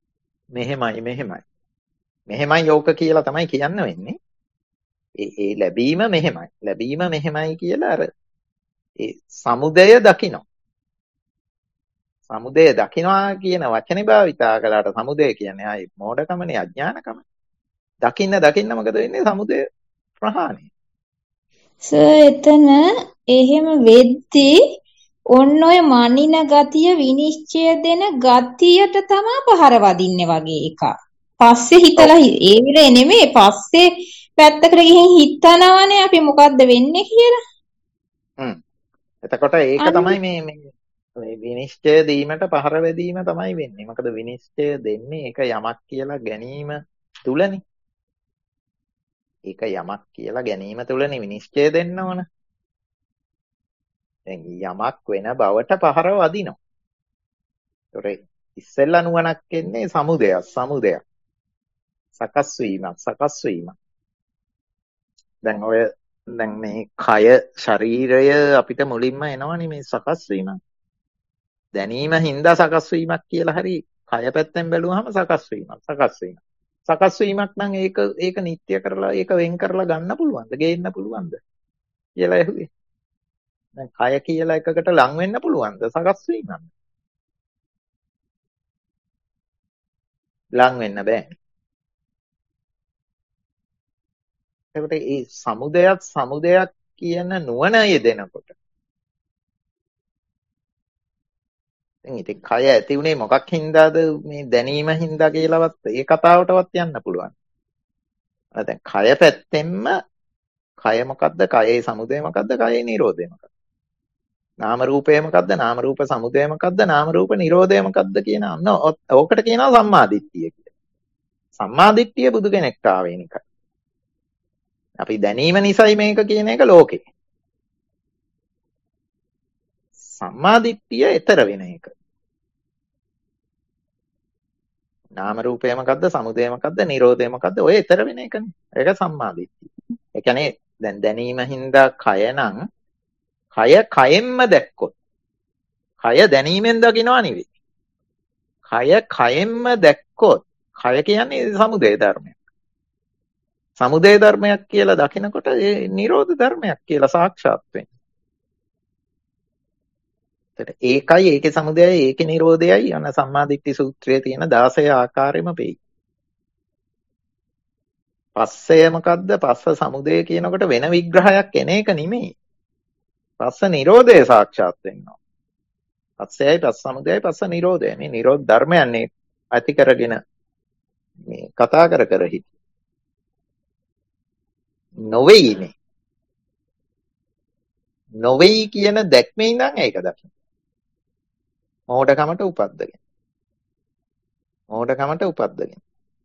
මෙහෙමයි යෝක කියලා තමයි කියන්න වෙන්නේ. ඒ ලැබීම මෙහෙමයි කියලා අර ඒ සමුදය දකිනවා. සමුදය දකිනවා කියන වචනේ භාවිතා කළාට සමුදය කියන්නේ ආයි මෝඩකමනේ අඥානකම. දකින්න මොකද වෙන්නේ? සමුදය ප්‍රහාණය. එතන එහෙම වෙද්දී ඔන්න ඔය මනින ගතිය විනිශ්චය දෙන ගතියට තමයි පහර වදින්නේ වගේ එකක්. පස්සේ හිතලා ඒ විදිහේ නෙමෙයි පස්සේ පැත්තකට ගිහින් හිතනවානේ අපි මොකද්ද වෙන්නේ කියලා. එතකොට ඒක තමයි මේ විනිශ්චය දීමට පහර වැදීම තමයි වෙන්නේ. මොකද විනිශ්චය දෙන්නේ ඒක යමක් කියලා ගැනීම තුලනේ. ඒක යමක් කියලා ගැනීම තුලනේ විනිශ්චය දෙන්න ඕන. දැන් යමක් වෙන බවට පහර වදිනවා. ඒතොර ඉස්සෙල්ලා නුවණක් එන්නේ සමුදයක්. සකස් වීමක්. දැන් මේ කය ශරීරය අපිට මුලින්ම එනවනේ මේ සකස් වීම. දැනීම හින්දා සකස් වීමක් කියලා හරි කය පැත්තෙන් බැලුවහම සකස් වීමක් නම් ඒක නිත්‍ය කරලා ඒක වෙන් කරලා ගන්න පුළුවන්ද? ගේන්න පුළුවන්ද කියලා ඇහුවේ. දැන් කය කියලා එකකට ලං වෙන්න පුළුවන්ද? සකස් වීමක්. ලං වෙන්න බෑ. එතකොට මේ සමුදයක් කියන නුවණ යෙදෙනකොට දැන් ඉතින් කය ඇති උනේ මොකක් හින්දාද මේ දැනීම හින්දා කියලාවත් ඒ කතාවටවත් යන්න පුළුවන්. දැන් කය පැත්තෙන්ම කය මොකද්ද? කයේ සමුදය මොකද්ද? කයේ නිරෝධය මොකද්ද? නාම රූපය මොකද්ද? නාම රූප සමුදය මොකද්ද? නාම රූප නිරෝධය මොකද්ද කියන අන්න ඕකට කියනවා සම්මාදිට්ඨිය කියලා. සම්මාදිට්ඨිය බුදු කෙනෙක්ට ආවේනිකයි. අපි දැනීම නිසයි මේක කියන එක ලෝකේ. සම්මාදිට්ඨිය ඊතර වෙන එක. නාම රූපය මොකද්ද? සමුදය මොකද්ද? නිරෝධය මොකද්ද? ඔය ඊතර වෙන එකනේ. ඒක සම්මාදිට්ඨිය. ඒ කියන්නේ දැන් දැනීම හින්දා කය නම් කය කයෙන්ම දැක්කොත් කය දැනීමෙන් දකින්නවා නෙවෙයි. කය කයෙන්ම දැක්කොත් කය කියන්නේ සමුදය ධර්මයක්. සමුදය ධර්මයක් කියලා දකිනකොට ඒ නිරෝධ ධර්මයක් කියලා සාක්ෂාත් වෙනවා. ඒකයි ඒකේ සමුදයයි ඒකේ නිරෝධයයි යන සම්මාදිට්ඨි සූත්‍රයේ තියෙන 16 ආකාරෙම වෙයි. පස්සය මොකද්ද? පස්ස සමුදය කියනකොට වෙන විග්‍රහයක් එන එක නෙමෙයි. පස්ස නිරෝධය සාක්ෂාත් වෙනවා. පස්සයයි පස්ස සමුදයයි පස්ස නිරෝධය. මේ නිරෝධ ධර්මයන්නේ ඇති කරගෙන මේ කතා කර හිටියේ. නොවේයි කියන දැක්මේ ඉඳන් ඒක දකින්න. මෝඩකමට උපද්දගෙන.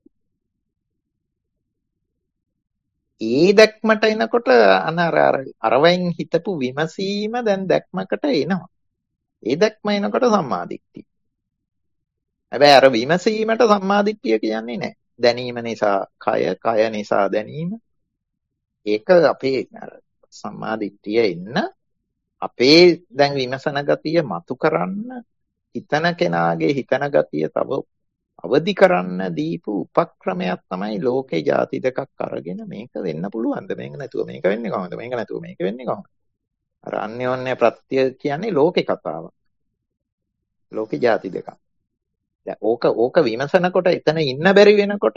ඒ දැක්මට එනකොට අරවයින් හිතපු විමසීම දැන් දැක්මකට එනවා. ඒ දැක්ම එනකොට සම්මාදිට්ඨිය. හැබැයි අර විමසීමට සම්මාදිට්ඨිය කියන්නේ නැහැ. දැනීම නිසා කය නිසා දැනීම. ඒක අපේ සම්මාදිට්ඨිය එන්න අපේ දැන් විමසන ගතිය මතු කරන්න හිතන කෙනාගේ හිතන ගතිය තව අවදි කරන්න දීපු උපක්‍රමයක් තමයි ලෝකේ ಜಾති දෙකක් අරගෙන මේක වෙන්න පුළුවන්ද? මේක නැතුව මේක වෙන්නේ කොහොමද? මේක නැතුව මේක වෙන්නේ කොහොමද? අර අන්‍යෝන්‍ය ප්‍රත්‍ය කියන්නේ ලෝකේ කතාවක්. ලෝකේ ಜಾති දෙකක්. දැන් ඕක විමසනකොට එතන ඉන්න බැරි වෙනකොට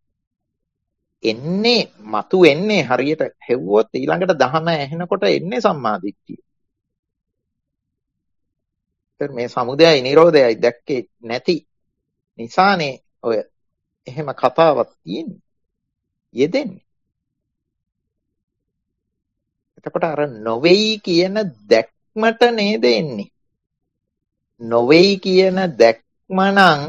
එන්නේ හරියට හෙව්වොත් ඊළඟට දහම ඇහෙනකොට එන්නේ සම්මාදිට්ඨිය. මේ සමුදයයි නිරෝධයයි දැක්කේ නැති නිසානේ ඔය එහෙම කතාවක් තියෙන්නේ යෙදෙන්නේ. එතකොට අර නොවේයි කියන දැක්මට නේද එන්නේ. නොවේයි කියන දැක්ම නම්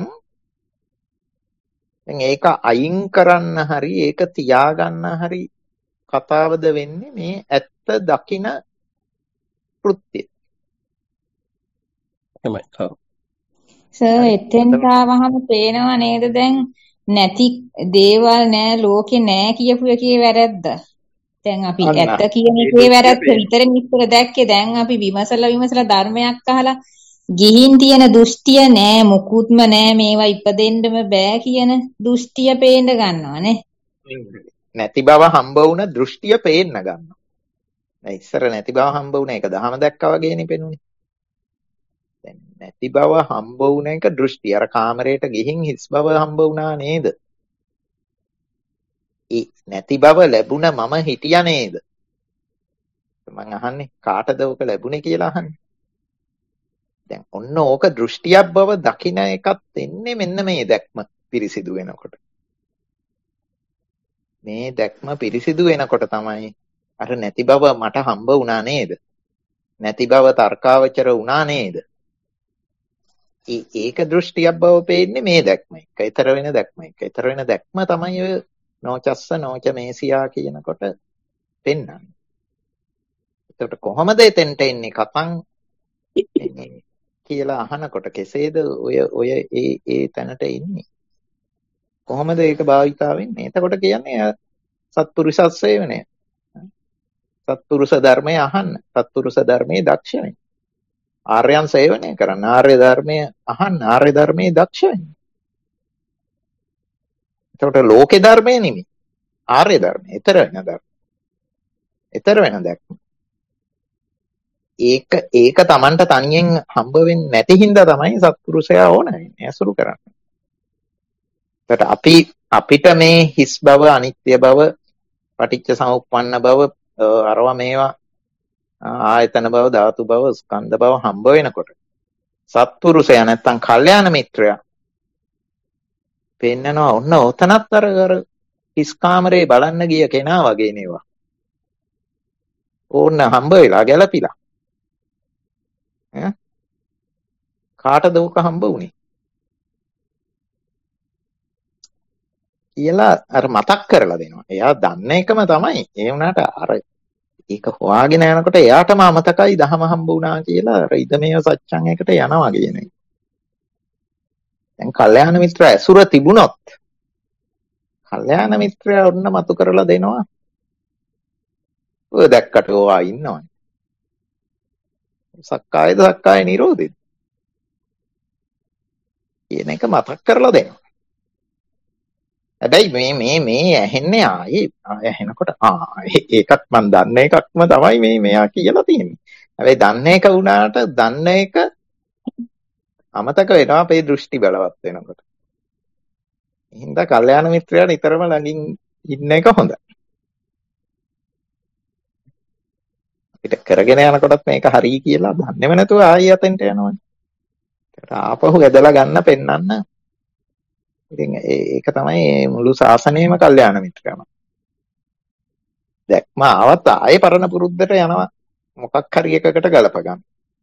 දැන් ඒක අයින් කරන්න හරි ඒක තියාගන්න හරි කතාවද වෙන්නේ මේ ඇත්ත දකින කෘත්‍යය. එහෙමයි. ඔව්. සර් හරි. එතෙන්ට එතකොට ආවහම පේනවා නේද දැන් නැති දේවල් නෑ ලෝකේ නෑ කියපු එකේ වැරද්ද. දැන් අපි අන්න ඇත්ත කියන ඒ එකේ දෘෂ්ටිය වැරද්ද පේනවා. විතරනේ ඉස්සර දැක්කේ. දැන් අපි විමසලා ධර්මයක් අහලා ගිහින් තියෙන දෘෂ්ටිය නෑ මුකුත්ම නෑ මේවා ඉපදෙන්නම බෑ කියන දෘෂ්ටිය පේන්න ගන්නවානේ. නැති බව හම්බ වුණ දෘෂ්ටිය පේන්න ගන්නවා. දැන් ඉස්සර නැති බව හම්බ වුණ එක දහම දැක්කා වගේනේ පෙනුනේ. දැන් නැති බව හම්බ වුණ එක දෘෂ්ටි. අර කාමරයට ගිහින් හිස් බව හම්බ වුණා නේද? ඒ නැති බව ලැබුණ මම හිටියා නේද? මං අහන්නේ කාටද ඕක ලැබුණේ කියලා අහන්නේ. දැන් ඔන්න ඕක දෘෂ්ටියක් බව දකින එකත් එන්නේ මෙන්න මේ දැක්ම පිරිසිදු වෙනකොට. මේ දැක්ම පිරිසිදු වෙනකොට තමයි අර නැති බව මට හම්බ වුණා නේද? නැති බව තර්කාවචර වුණා නේද? ඒක දෘෂ්ටියක් බව පේන්නේ මේ දැක්ම එක. ඊතර වෙන දැක්ම එක. ඊතර වෙන දැක්ම තමයි ඔය නෝචස්ස නෝච මේසියා කියනකොට පෙන්වන්නේ. එතකොට කොහොමද එතෙන්ට එන්නේ කතං කියලා අහනකොට කෙසේද ඔය ඒ තැනට එන්නේ? කොහොමද ඒක භාවිතා වෙන්නේ? එතකොට කියන්නේ සත්පුරුෂස්සේවනය. සත්පුරුෂ ධර්මය අහන්න. සත්පුරුෂ ධර්මයේ දක්ෂ වෙන්න. ආර්යයන් සේවනය කරන්න. ආර්ය ධර්මය අහන්න. ආර්ය ධර්මයේ දක්ෂ වෙන්න. එතකොට ලෝකේ ධර්මය නෙමෙයි. ආර්ය ධර්මය. ඊතර වෙන ධර්ම. ඊතර වෙන දැක්ම. ඒක Tamanට තනියෙන් හම්බ වෙන්නේ නැති හින්දා තමයි සත්පුරුෂයා ඕන වෙන්නේ. අසුරු කරන්නේ. අපිට මේ හිස් බව, අනිත්‍ය බව, පටිච්ච සමුප්පන්න බව, අරවා මේවා ආයතන බව, ධාතු බව, ස්කන්ධ බව හම්බ වෙනකොට සත්පුරුෂයා නැත්තම් කල්යාණ මිත්‍රයා පෙන්නනවා ඔන්න ඔතනත් අර හිස් කාමරේ බලන්න ගිය කෙනා වගේ නේවා. ඕන්න හම්බ වෙලා ගැලපිලා. කාටද උක හම්බ වුනේ? කියලා අර මතක් කරලා දෙනවා. එයා දන්න එකම තමයි. ඒ වුණාට අර ඒක හොයාගෙන යනකොට එයාටම අමතකයි දහම හම්බ වුණා කියලා අර ඉදමේව සත්‍යං එකට යනවා කියන එක. දැන් කල්යාණ මිත්‍ර ඇසුර තිබුණොත් කල්යාණ මිත්‍රයා ඔන්න මතු කරලා දෙනවා. ඔය දැක්කට ඕවා ඉන්නවනේ. සක්කායද සක්කාය නිරෝධෙද කියන එක මතක් කරලා දෙනවා. හැබැයි මේ ඇහෙන්නේ ආයේ ඇහෙනකොට ඒකත් මන් දන්න එකක්ම තමයි මෙයා කියලා තියෙන්නේ. හැබැයි දන්න එක වුණාට දන්න එක අමතක වෙනවා අපේ දෘෂ්ටි බලවත් වෙනකොට. හින්දා කල්යාණ මිත්‍රයා නිතරම ළඟින් ඉන්න එක හොඳයි. අපිට කරගෙන යනකොටත් මේක හරි කියලා දන්නේම නැතුව ආයෙ අතෙන්ට යනවනේ. ඒකට ආපහු ඇදලා ගන්න පෙන්නන්න. ඉතින් ඒක තමයි මුළු ශාසනයම කල්යාණ මිත්‍රකම. දැක්ම ආවත් ආයෙ පරණ පුරුද්දට යනවා. මොකක් හරි එකකට ගලප ගන්න.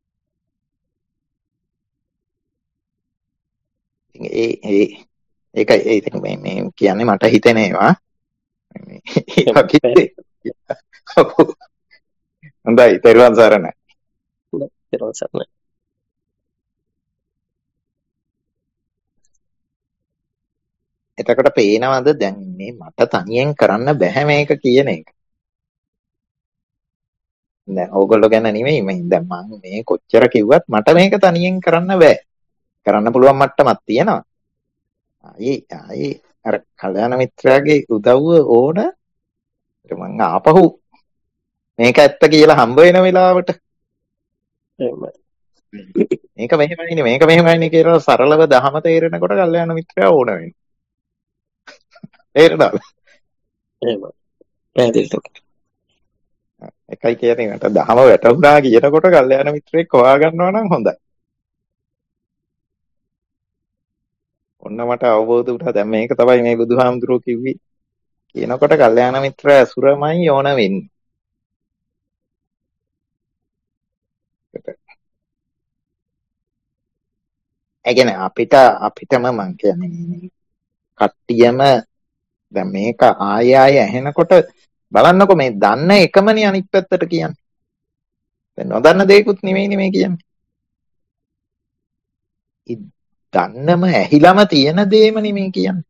ඒකයි ඉතින් මේ කියන්නේ මට හිතෙන ඒවා. හොඳයි තෙරුවන් සරණයි. තෙරුවන් සරණයි. එතකොට පේනවද දැන් මේ මට තනියෙන් කරන්න බෑ මේක කියන එක. දැන් ඕගොල්ලෝ ගැන නෙමෙයි දැන් මම මේ කොච්චර කිව්වත් මට මේක තනියෙන් කරන්න බෑ. කරන්න පුළුවන් මට්ටමක් තියෙනවා. ආයේ අර කල්‍යාණ මිත්‍රාගේ උදව්ව ඕන. මම ආපහු මේක ඇත්ත කියලා හම්බ වෙන වෙලාවට මේක මෙහෙමයිනේ කියලා සරලව දහම තේරෙනකොට කල්‍යාණ මිත්‍රයා ඕන වෙනවා. තේරෙනවද? එහෙමයි. පැහැදිලිද? එකයි කියන්නේ මට දහම වැටුණා කියනකොට කල්‍යාණ මිත්‍රයෙක් හොයා ගන්නවා නම් හොඳයි. ඔන්න මට අවබෝධ වුණා දැන් මේක තමයි මේ බුදුහාමුදුරුවෝ කිව්වේ කියනකොට කල්‍යාණ මිත්‍ර ඇසුරමයි ඕන වෙන්නේ. ඒ කියන්නේ අපිටම මං කියන්නේ කට්ටියම දැන් මේක ආයෙ ඇහෙනකොට බලන්නකො මේ දන්න එකමනේ අනිත් පැත්තට කියන්නේ. දැන් නොදන්න දෙයක්වත් නෙමෙයිනේ මේ කියන්නේ. දන්නම ඇහිලම තියෙන දේමනේ මේ කියන්නේ.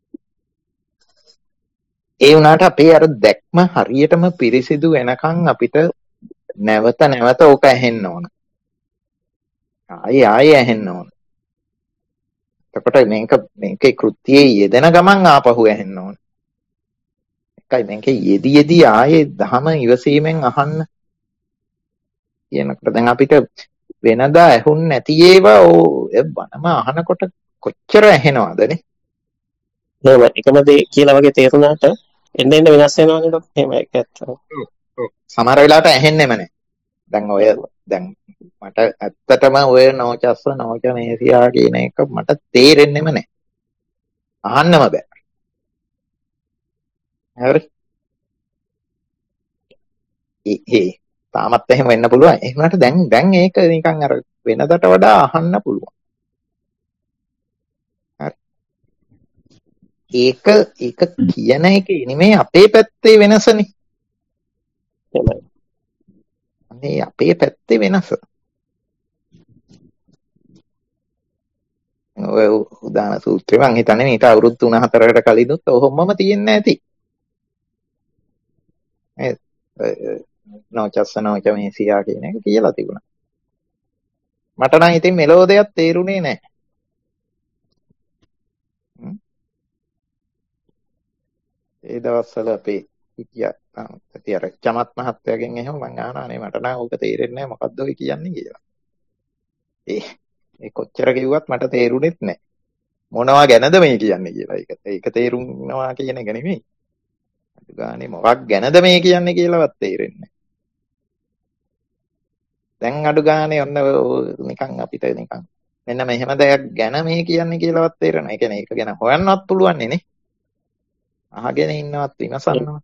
ඒ වුණාට අපේ අර දැක්ම හරියටම පිරිසිදු වෙනකන් අපිට නැවත ඕක ඇහෙන්න ඕන. ආයෙ ඇහෙන්න ඕන. එතකොට මේකේ කෘත්‍යයේ යෙදෙන ගමන් ආපහු ඇහෙන්න ඕන. එකයි මේකේ යෙදි ආයේ දහම ඉවසීමෙන් අහන්න කියනකොට දැන් අපිට වෙනදා ඇහුන් නැති ඒවා බණම අහනකොට කොච්චර ඇහෙනවදනේ. එහෙම එකම දේ කියලා වගේ තේරුණාට එන්න වෙනස් වෙනවනේ ඩොක්. එහෙම ඒක ඇත්තම. සමහර වෙලාවට ඇහෙන්නෙම නැහැ. දැන් මට ඇත්තටම ඔය නෝචස්ස නෝච මේසියා කියන එක මට තේරෙන්නෙම නැහැ. අහන්නම බෑ. හරි. තාමත් එහෙම වෙන්න පුළුවන්. ඒ වුණාට දැන් ඒක නිකන් අර වෙනදට වඩා අහන්න පුළුවන්. හරි. ඒක කියන එකේ නෙමෙයි අපේ පැත්තේ වෙනසනේ. එහෙමයි. අනේ අපේ පැත්තේ වෙනස. ඔය උදාන සූත්‍රය මං හිතන්නේ ඊට අවුරුදු 3-4කට කලිනුත් ඔහොමම තියෙන්නේ නැති. නෝචස්ස නෝච මේසියා කියන එක කියලා තිබුණා. මට නම් ඉතින් මෙලෝ දෙයක් තේරුනේ නැහැ. ඒ දවස්වල අපේ හිටියා අර චමත් මහත්තයාගෙන් එහෙම මං අහනවා නේ මට නම් ඕක තේරෙන්නේ නැහැ මොකද්ද ඔය කියන්නේ කියලා. ඒ කොච්චර කිව්වත් මට තේරුනෙත් නැහැ. මොනවා ගැනද මේ කියන්නේ කියලා. ඒක තේරුම්නවා කියන එක නෙමෙයි. අද ගානේ මොකක් ගැනද මේ කියන්නේ කියලාවත් තේරෙන්නේ නැහැ. දැන් අඩු ගානේ ඔන්න නිකන් අපිට නිකන් මෙන්න මෙහෙම දෙයක් ගැන මේ කියන්නේ කියලාවත් තේරෙනවා. ඒ කියන්නේ ඒක ගැන හොයන්නවත් පුළුවන් නේ. අහගෙන ඉන්නවත් විමසන්නවත්.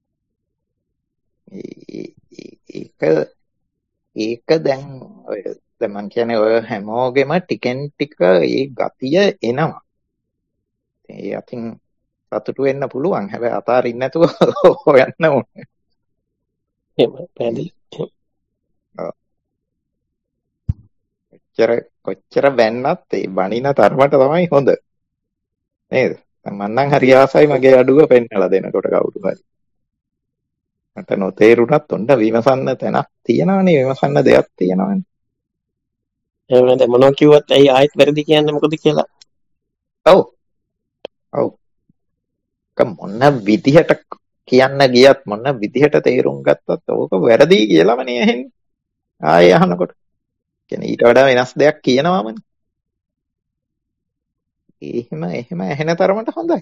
ඒක දැන් මං කියන්නේ ඔය හැමෝගෙම ටිකෙන් ටික ඒ ගතිය එනවා. ඒ අතින් සතුටු වෙන්න පුළුවන්. හැබැයි අතාරින්න නැතුව හොයන්න ඕනේ. එහෙම පැහැදිලි. කොච්චර බැන්නත් ඒ බණින තරමට තමයි හොඳ. නේද? මම නම් හරි ආසයි මගේ අඩුව පෙන්නලා දෙනකොට කවුරු හරි. මට නොතේරුණත් උණ්ඩ විමසන්න තැනක් තියෙනවනේ, විමසන්න දෙයක් තියෙනවනේ. එහෙම නැත්නම් මොනවා කිව්වත් ඇයි ආයෙත් වැරදි කියන්නේ මොකද කියලා. ඔව්. මොන විදිහට කියන්න ගියත් මොන විදිහට තේරුම් ගත්තත් ඕක වැරදි කියලාමනේ ඇහෙන්නේ. ආයෙ අහනකොට. කියන්නේ ඊට වඩා වෙනස් දෙයක් කියනවාමනේ. එහෙම ඇහෙන තරමට හොඳයි.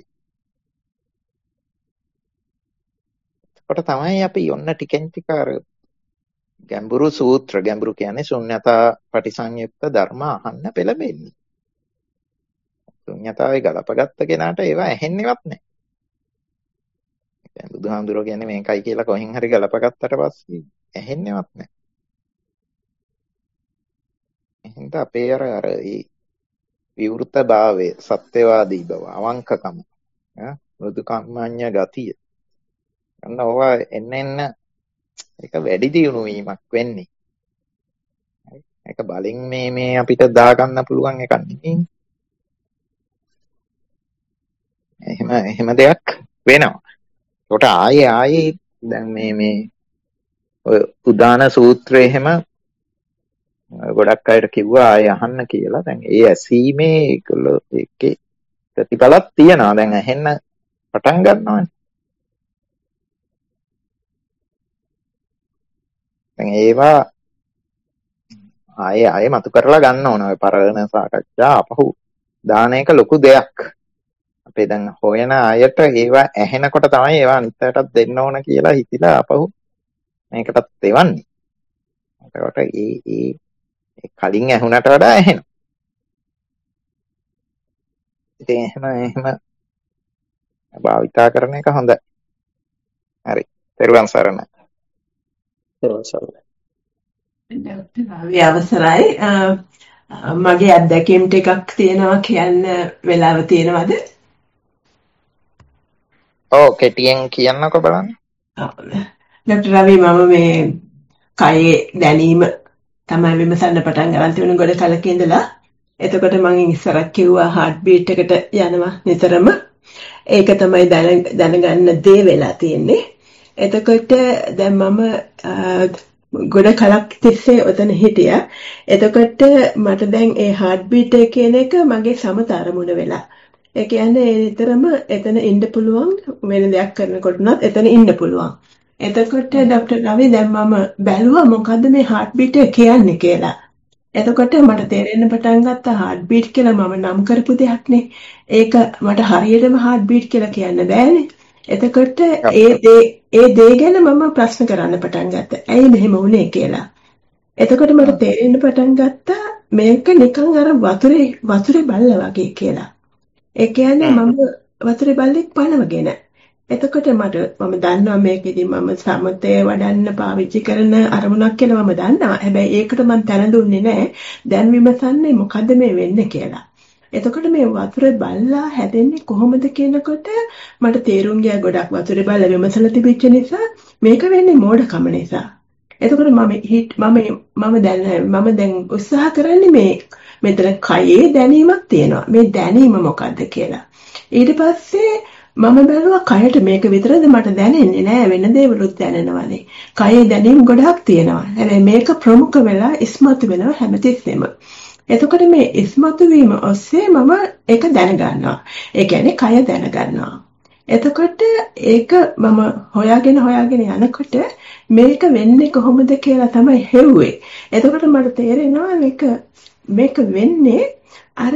එතකොට තමයි අපි ඔන්න ටිකෙන් ටික අර ගැඹුරු සූත්‍ර, ගැඹුරු කියන්නේ ශුන්‍යතා පටිසංයුක්ත ධර්ම අහන්න පෙළඹෙන්නේ. ශුන්‍යතාවේ ගලපගත්ත කෙනාට ඒවා ඇහෙන්නේවත් නැහැ. දැන් බුදුහාමුදුරුවෝ කියන්නේ මේකයි කියලා කොහෙන් හරි ගලපගත්තට පස්සේ ඇහෙන්නේවත් නැහැ. එහෙනම් අපේ අර විවෘත භාවය, සත්‍යවාදී බව, අවංකකම, මෘදු කම්මඤ්ඤ ගතිය. අන්න ඕවා එන්න ඒක වැඩි දියුණු වීමක් වෙන්නේ. ඒක බලෙන් මේ අපිට දාගන්න පුළුවන් එකක් නෙමෙයි. එහෙම දෙයක් වෙනවා. ඒකට ආයේ දැන් මේ ඔය උදාන සූත්‍රයේ එහෙම ගොඩක් අයට කිව්වා ආයේ අහන්න කියලා. දැන් ඒ ඇසීමේ ඒකලෝ ඒකේ ප්‍රතිඵලක් තියෙනවා. දැන් ඇහෙන්න පටන් ගන්නවානේ. දැන් ඒවා ආයේ මතු කරලා ගන්න ඕන. ඔය පරණ සාකච්ඡා අපහු දාන එක ලොකු දෙයක්. අපේ දැන් හොයන අයට ඒවා ඇහෙනකොට තමයි ඒවා අනිත් අයටත් දෙන්න ඕන කියලා හිතිලා අපහු මේකටත් දෙවන්නේ. ඒකට ඒ කලින් ඇහුණට වඩා ඇහෙනවා. ඉතින් එහෙම භාවිතා කරන එක හොඳයි. හරි. තෙරුවන් සරණයි. තෙරුවන් සරණයි. අවසරයි. මගේ අත්දැකීම් ටිකක් තියෙනවා කියන්න වෙලාව තියෙනවද? ඔව් කෙටියෙන් කියන්නකෝ බලන්න. ડોક્ટર රවි මම මේ කයේ දැනීම තමයි විමසන්න පටන් ගන්න තියෙන ගොඩ කලක ඉඳලා. එතකොට මම ඉස්සරක් කිව්වා හાર્ට් බීට් එකට යනවා නිතරම. ඒක තමයි දැනගන්න දේ වෙලා තියෙන්නේ. එතකොට දැන් මම ගොඩ කලක් තිස්සේ ඔතන හිටියා. එතකොට මට දැන් ඒ හાર્ට් බීට් එක කියන එක මගේ සමත අරමුණ වෙලා. ඒ කියන්නේ නිතරම එතන ඉන්න පුළුවන් වෙන දෙයක් කරනකොටවත් එතන ඉන්න පුළුවන්. එතකොට ડોક્ટર රවි දැන් මම බැලුවා මොකද්ද මේ හાર્ට් බීට් එක කියන්නේ කියලා. එතකොට මට තේරෙන්න පටන් ගත්තා හાર્ට් බීට් කියලා මම නම් කරපු දෙයක් නේ. ඒක මට හරියටම හાર્ට් බීට් කියලා කියන්න බෑනේ. එතකොට ඒ දේ ගැන මම ප්‍රශ්න කරන්න පටන් ගත්තා. ඇයි මෙහෙම වුනේ කියලා. එතකොට මට තේරෙන්න පටන් ගත්තා මේක නිකන් අර වතුරේ බල්ලා වගේ කියලා. ඒ කියන්නේ මම වතුරේ බල්ලෙක් පනවගෙන. එතකොට මම දන්නවා මේකෙදි මම සමතේ වඩන්න පාවිච්චි කරන අරමුණක් කියලා මම දන්නවා. හැබැයි ඒකට මම තැන දුන්නේ නැහැ. දැන් විමසන්නේ මොකද්ද මේ වෙන්නේ කියලා. එතකොට මේ වතුරේ බල්ලා හැදෙන්නේ කොහොමද කියනකොට මට තේරුම් ගියා ගොඩක් වතුරේ බල්ලා විමසලා තිබිච්ච නිසා මේක වෙන්නේ මෝඩකම නිසා. එතකොට මම දැන් උත්සාහ කරන්නේ මේ මෙතන කයේ දැනීමක් තියෙනවා. මේ දැනීම මොකද්ද කියලා. ඊට පස්සේ මම බැලුවා කයට මේක විතරද මට දැනෙන්නේ නෑ වෙන දේවලුත් දැනෙනවානේ. කයේ දැනීම් ගොඩක් තියෙනවා. හැබැයි මේක ප්‍රමුඛ වෙලා ඉස්මතු වෙනවා හැමතිස්සෙම. එතකොට මේ ඉස්මතු වීම ඔස්සේ මම ඒක දැනගන්නවා. ඒ කියන්නේ කය දැනගන්නවා. එතකොට ඒක මම හොයාගෙන යනකොට මේක වෙන්නේ කොහොමද කියලා තමයි හෙව්වේ. එතකොට මට තේරෙනවා මේක වෙන්නේ අර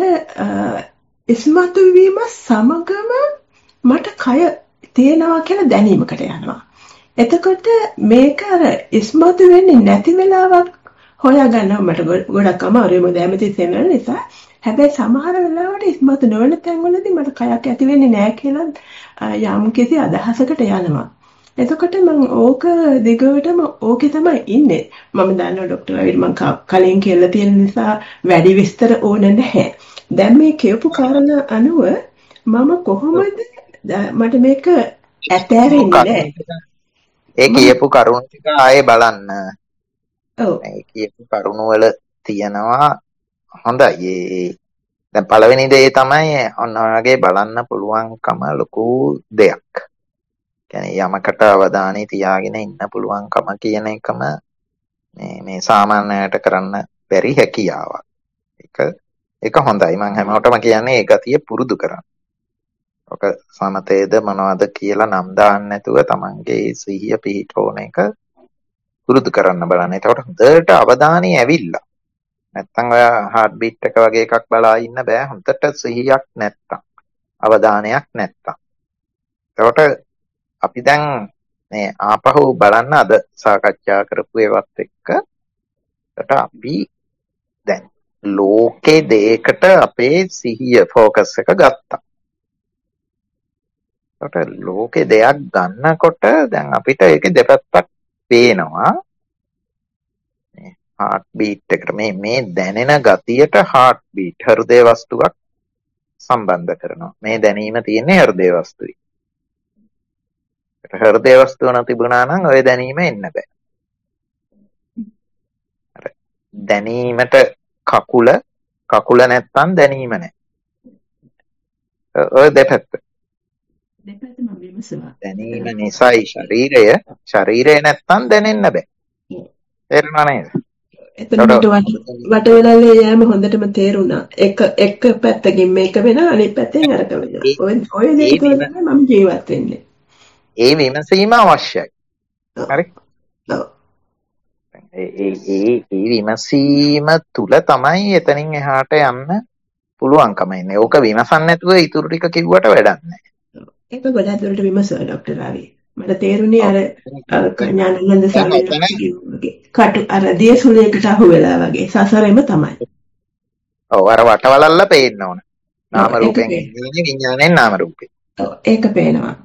ඉස්මතු වීම සමගම මට කය තියෙනවා කියලා දැනීමකට යනවා. එතකොට මේක අර ඉස්මතු වෙන්නේ නැති වෙලාවක් හොයාගන්නවා මට ගොඩක් අමාරුයි මොකද හැමතිස්සෙම වෙන නිසා. හැබැයි සමහර වෙලාවට ඉස්මතු නොවන තැන්වලදී මට කයක් ඇති වෙන්නේ නැහැ කියලා යම් කිසි අදහසකට යනවා. එතකොට මම ඕක දිගටම ඕකේ තමයි ඉන්නේ. මම දන්නවා ડોක්ටර් රවිඩ් මම කලින් කියලා තියෙන නිසා වැඩි විස්තර ඕන නැහැ. දැන් මේ කියපු කාරණා අනුව මම කොහොමද මට මේක ඇතෑරෙන්නේ නැහැ. ඒ කියපු කරුණු ටික ආයේ බලන්න. ඔව්. ඒ කියපු කරුණු වල තියනවා හොඳයි. දැන් පළවෙනි දේ තමයි ඔන්න ඔයගේ බලන්න පුළුවන්කම ලොකු දෙයක්. කියන්නේ යමකට අවධානය තියාගෙන ඉන්න පුළුවන්කම කියන එකම මේ සාමාන්‍යයට කරන්න බැරි හැකියාවක්. ඒක හොඳයි. මම හැමෝටම කියන්නේ ඒ ගතිය පුරුදු කරන්න. ඔක සමතේද මොනවද කියලා නම් දාන්න නැතුව තමන්ගේ සිහිය පිහිටවන එක පුරුදු කරන්න බලන්න. එතකොට හොඳට අවධානය ඇවිල්ලා. නැත්තම් ඔය හાર્ට් බීට් එක වගේ එකක් බලා ඉන්න බෑ. හොඳට සිහියක් නැත්තම්. අවධානයක් නැත්තම්. එතකොට අපි දැන් මේ ආපහු බලන්න අද සාකච්ඡා කරපු ඒවත් එක්ක අපි දැන් ලෝකේ දෙයකට අපේ සිහිය ફોකස් එක ගත්තා. එතකොට ලෝකේ දෙයක් ගන්නකොට දැන් අපිට ඒකේ දෙපැත්තක් පේනවා. මේ හાર્ට් බීට් එකට මේ දැනෙන ගතියට හાર્ට් බීට් හෘදේ වස්තුවක් සම්බන්ධ කරනවා. මේ දැනීම තියෙන්නේ හෘදේ වස්තුවේ. හෘදේ වස්තුව නැතිබුණා නම් ඔය දැනීම එන්න බෑ. දැනීමට කකුල නැත්තම් දැනීම නැහැ. ඔය දෙපැත්ත. දෙපැත්තම විමසනවා. දැනීම නිසායි ශරීරය නැත්තම් දැනෙන්න බෑ. තේරුණා නේද? එතනට වටවලල්ලේ යෑම හොඳටම තේරුණා. එක පැත්තකින් මේක වෙනවා අනිත් පැත්තෙන් අරක වෙනවා. ඔය දෙක තුල මම ජීවත් වෙන්නේ. ඒ විමසීම අවශ්‍යයි. හරි? ඔව්. ඒ විමසීම තුල තමයි එතනින් එහාට යන්න පුළුවන්කම ඉන්නේ. ඕක විමසන්න නැතුව ඉතුරු ටික කිව්වට වැඩක් නැහැ. ඒක ගොඩක් දුරට විමසුවා ડોක්ටර් රවි. මට තේරුණේ අර ඥානানন্দ සාමණේරගේ කටු අර දියසුලියකට අහු වෙලා වගේ සසරෙම තමයි. ඔව් අර වටවලල්ල පේන්න ඕන. නාම රූපෙන් විඥාණයෙන් නාම රූපේ. ඔව් ඒක පේනවා.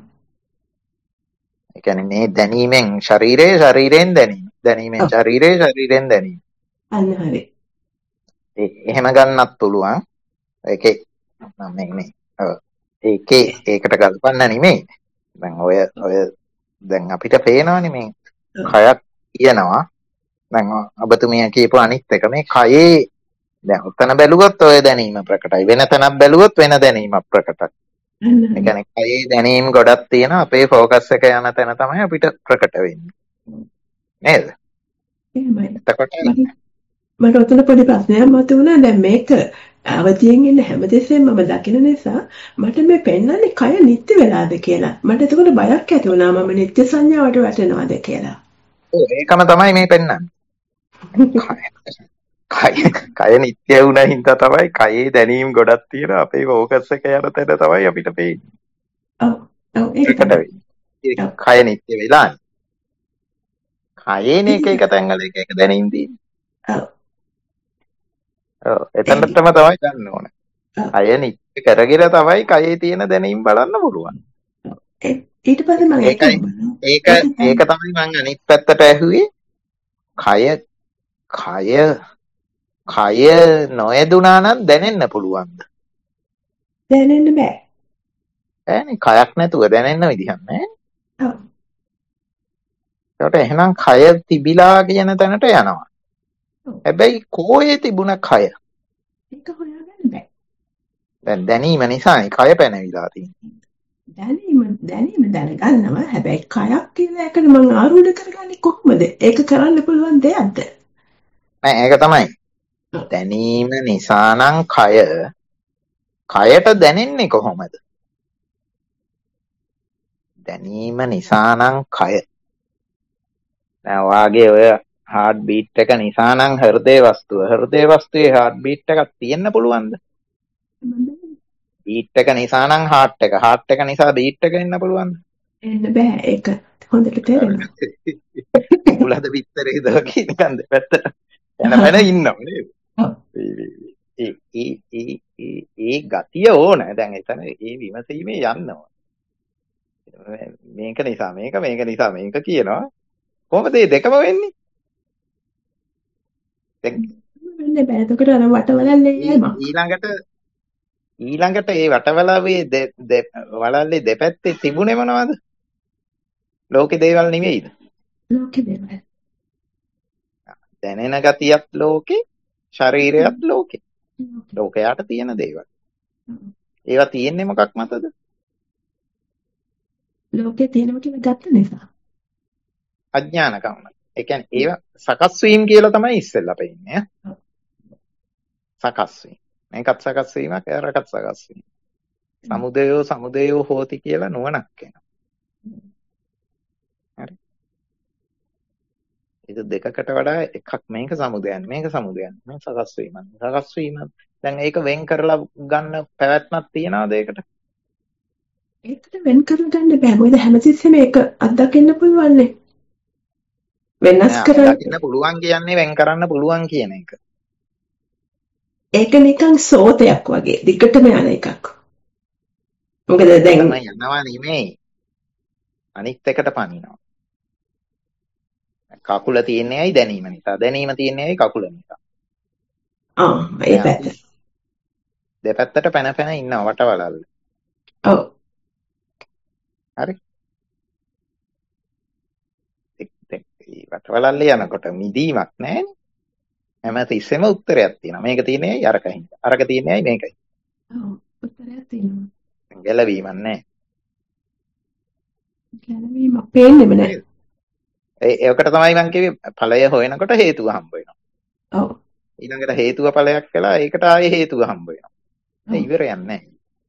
ඒ කියන්නේ මේ දැනීමෙන් ශරීරයෙන් දැනීම. දැනීමෙන් ශරීරයෙන් දැනීම. අන්න හරි. එහෙම ගන්නත් පුළුවන්. ඒකේ මම මේ ඒකේ ඒකට ගල්පන්න නෙමෙයි. දැන් ඔය දැන් අපිට පේනවනේ මේ කයක් කියනවා. දැන් ඔබතුමිය කියපු අනිත් එක මේ කයේ දැන් උතන බැලුවොත් ඔය දැනීම ප්‍රකටයි. වෙන තැනක් බැලුවොත් වෙන දැනීමක් ප්‍රකටයි. ඒ කියන්නේ කයේ දැනීම් ගොඩක් තියෙනවා. අපේ ફોකස් එක යන තැන තමයි අපිට ප්‍රකට වෙන්නේ. නේද? එහෙමයි. එතකොට මට ඔතන පොඩි ප්‍රශ්නයක් මතුවුණා. දැන් මේක අවදියෙන් ඉන්න හැමදෙස්සෙම මම දකින නිසා මට මේ පෙන්වන්නේ කය නිත්‍ය වෙලාද කියලා. මට එතකොට බයක් ඇති වුණා මම නිත්‍ය සංඥාවට වැටෙනවද කියලා. ඔව් ඒකම තමයි මේ පෙන්වන්නේ. කය නිත්‍ය වුණ හින්දා තමයි කයේ දැනීම් ගොඩක් තියෙන අපේ ફોකස් එක යන තැන තමයි අපිට පේන්නේ. ඔව් ඒක ඒකට වෙන්නේ. කය නිත්‍ය වෙලානේ. කයේනේ එක තැන්වල එක දැනීම් තියෙන්නේ. ඔව් එතනටම තමයි ගන්න ඕනේ. කය නිත්‍ය කරගෙන තමයි කයේ තියෙන දැනීම් බලන්න පුළුවන්. ඊට පස්සේ මම ඒක තමයි මම අනිත් පැත්තට ඇහුවේ. කය නොයදුනා නම් දැනෙන්න පුළුවන්ද? දැනෙන්න බෑ. ඈනේ කයක් නැතුව දැනෙන්න විදිහක් නැහැ. ඔව්. ඒකට එහෙනම් කය තිබිලා කියන තැනට යනවා. හැබැයි කෝයේ තිබුණ කය? ඒක හොයාගන්න බෑ. දැන් දැනීම නිසානේ කය පැනවිලා තියෙන්නේ. දැනීම දැනගන්නවා. හැබැයි කයක් කියලා එකට මම ආරූඪ කරගන්නේ කොහොමද? ඒක කරන්න පුළුවන් දෙයක්ද? නෑ ඒක තමයි. දැනීම නිසා නම් කයට දැනෙන්නේ කොහොමද? දැනීම නිසා නම් කය. දැන් වාගේ ඔය හાર્ට් බීට් එක නිසා නම් හෘදේ වස්තුවේ හાર્ට් බීට් එකක් තියෙන්න පුළුවන්ද? බීට් එක නිසා නම් හાર્ට් එක නිසා බීට් එක එන්න පුළුවන්ද? එන්න බෑ. ඒක හොඳට තේරෙනවා. උලද පිටරේ දව කියන කන්ද පැත්තට එන ඉන්නව නේද? ඒ ගතිය ඕන. දැන් එතන ඒ විමසීමේ යන්නවා. මේක නිසා මේක නිසා මේක කියනවා. කොහොමද මේ දෙකම වෙන්නේ? වෙන්නේ බෑ. එතකොට අර වටවලල්ලේ යනවා. ඊළඟට ඒ වටවලාවේ වලල්ලේ දෙපැත්තේ තිබුණේ මොනවද? ලෝකේ දේවල් නෙවෙයිද? ලෝකේ දේවල්. දැනෙන ගතියත් ලෝකේ, ශරීරයත් ලෝකේ. ලෝකයට තියෙන දේවල්. ඒවා තියෙන්නේ මොකක් මතද? ලෝකේ තියෙනවා කියලා ගත්ත නිසා. අඥානකම. ඒ කියන්නේ ඒවා සකස් වීම කියලා තමයි ඉස්සෙල්ලා පෙන්නේ. සකස් වීම. මේකත් සකස් වීමක්, අරකත් සකස් වීම. සමුදයෝ හෝති කියලා නුවණක් එනවා. හරි. ඒක දෙකකට වඩා එකක් මේක සමුදයන්, මේක සකස් වීම. සකස් වීම දැන් ඒක වෙන් කරලා ගන්න පැවැත්මක් තියනවාද ඒකට? ඒකට වෙන් කරලා ගන්න බෑ. මොකද හැමතිස්සෙම ඒක අත්දකින්න පුළුවන්නේ. වෙනස් කරන්න දකින්න පුළුවන් කියන්නේ වෙන් කරන්න පුළුවන් කියන එක. ඒක නිකන් සෝතයක් වගේ දිගටම යන එකක්. මොකද දැන් යනවා නෙමෙයි. අනිත් එකට පනිනවා. කකුල තියන්නේ ඇයි දැනීම නිසා. දැනීම තියන්නේ ඇයි කකුල නිසා. ඒ පැත්ත. දෙපැත්තට පැන ඉන්නවා වටවලල්ල. ඔව්. හරි. වටවලල්ලේ යනකොට මිදීමක් නැහැනේ. හැමතිස්සෙම උත්තරයක් තියෙනවා. මේක තියන්නේ ඇයි අරකින්. අරක තියන්නේ ඇයි මේකයි. ඔව් උත්තරයක් තියෙනවා. ගැලවීමක් නැහැ. ගැලවීමක් පේන්නේම නැහැ. ඒකට තමයි මම කිව්වේ ඵලය හොයනකොට හේතුව හම්බ වෙනවා. ඔව්. ඊළඟට හේතුව ඵලයක් කළා ඒකට ආයේ හේතුව හම්බ වෙනවා. ඒ ඉවරයක් නැහැ.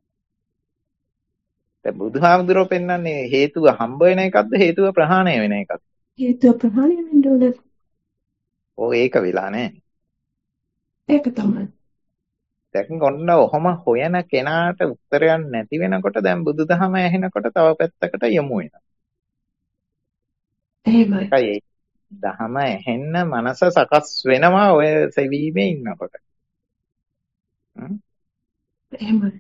දැන් බුදුහාමුදුරුවෝ පෙන්වන්නේ හේතුව හම්බ වෙන එකක්ද හේතුව ප්‍රහාණය වෙන එකක්ද? හේතුව ප්‍රහාණය වෙන්න ඕනේ. ඔව් ඒක වෙලා නැහැ. ඒක තමයි. දැන් ඔන්න ඔහොම හොයන කෙනාට උත්තරයක් නැති වෙනකොට දැන් බුදුදහම ඇහෙනකොට තව පැත්තකට යමු වෙනවා. එහෙමයි. ඒකයි දහම ඇහෙන්න මනස සකස් වෙනවා ඔය සෙවීමේ ඉන්නකොට. එහෙමයි.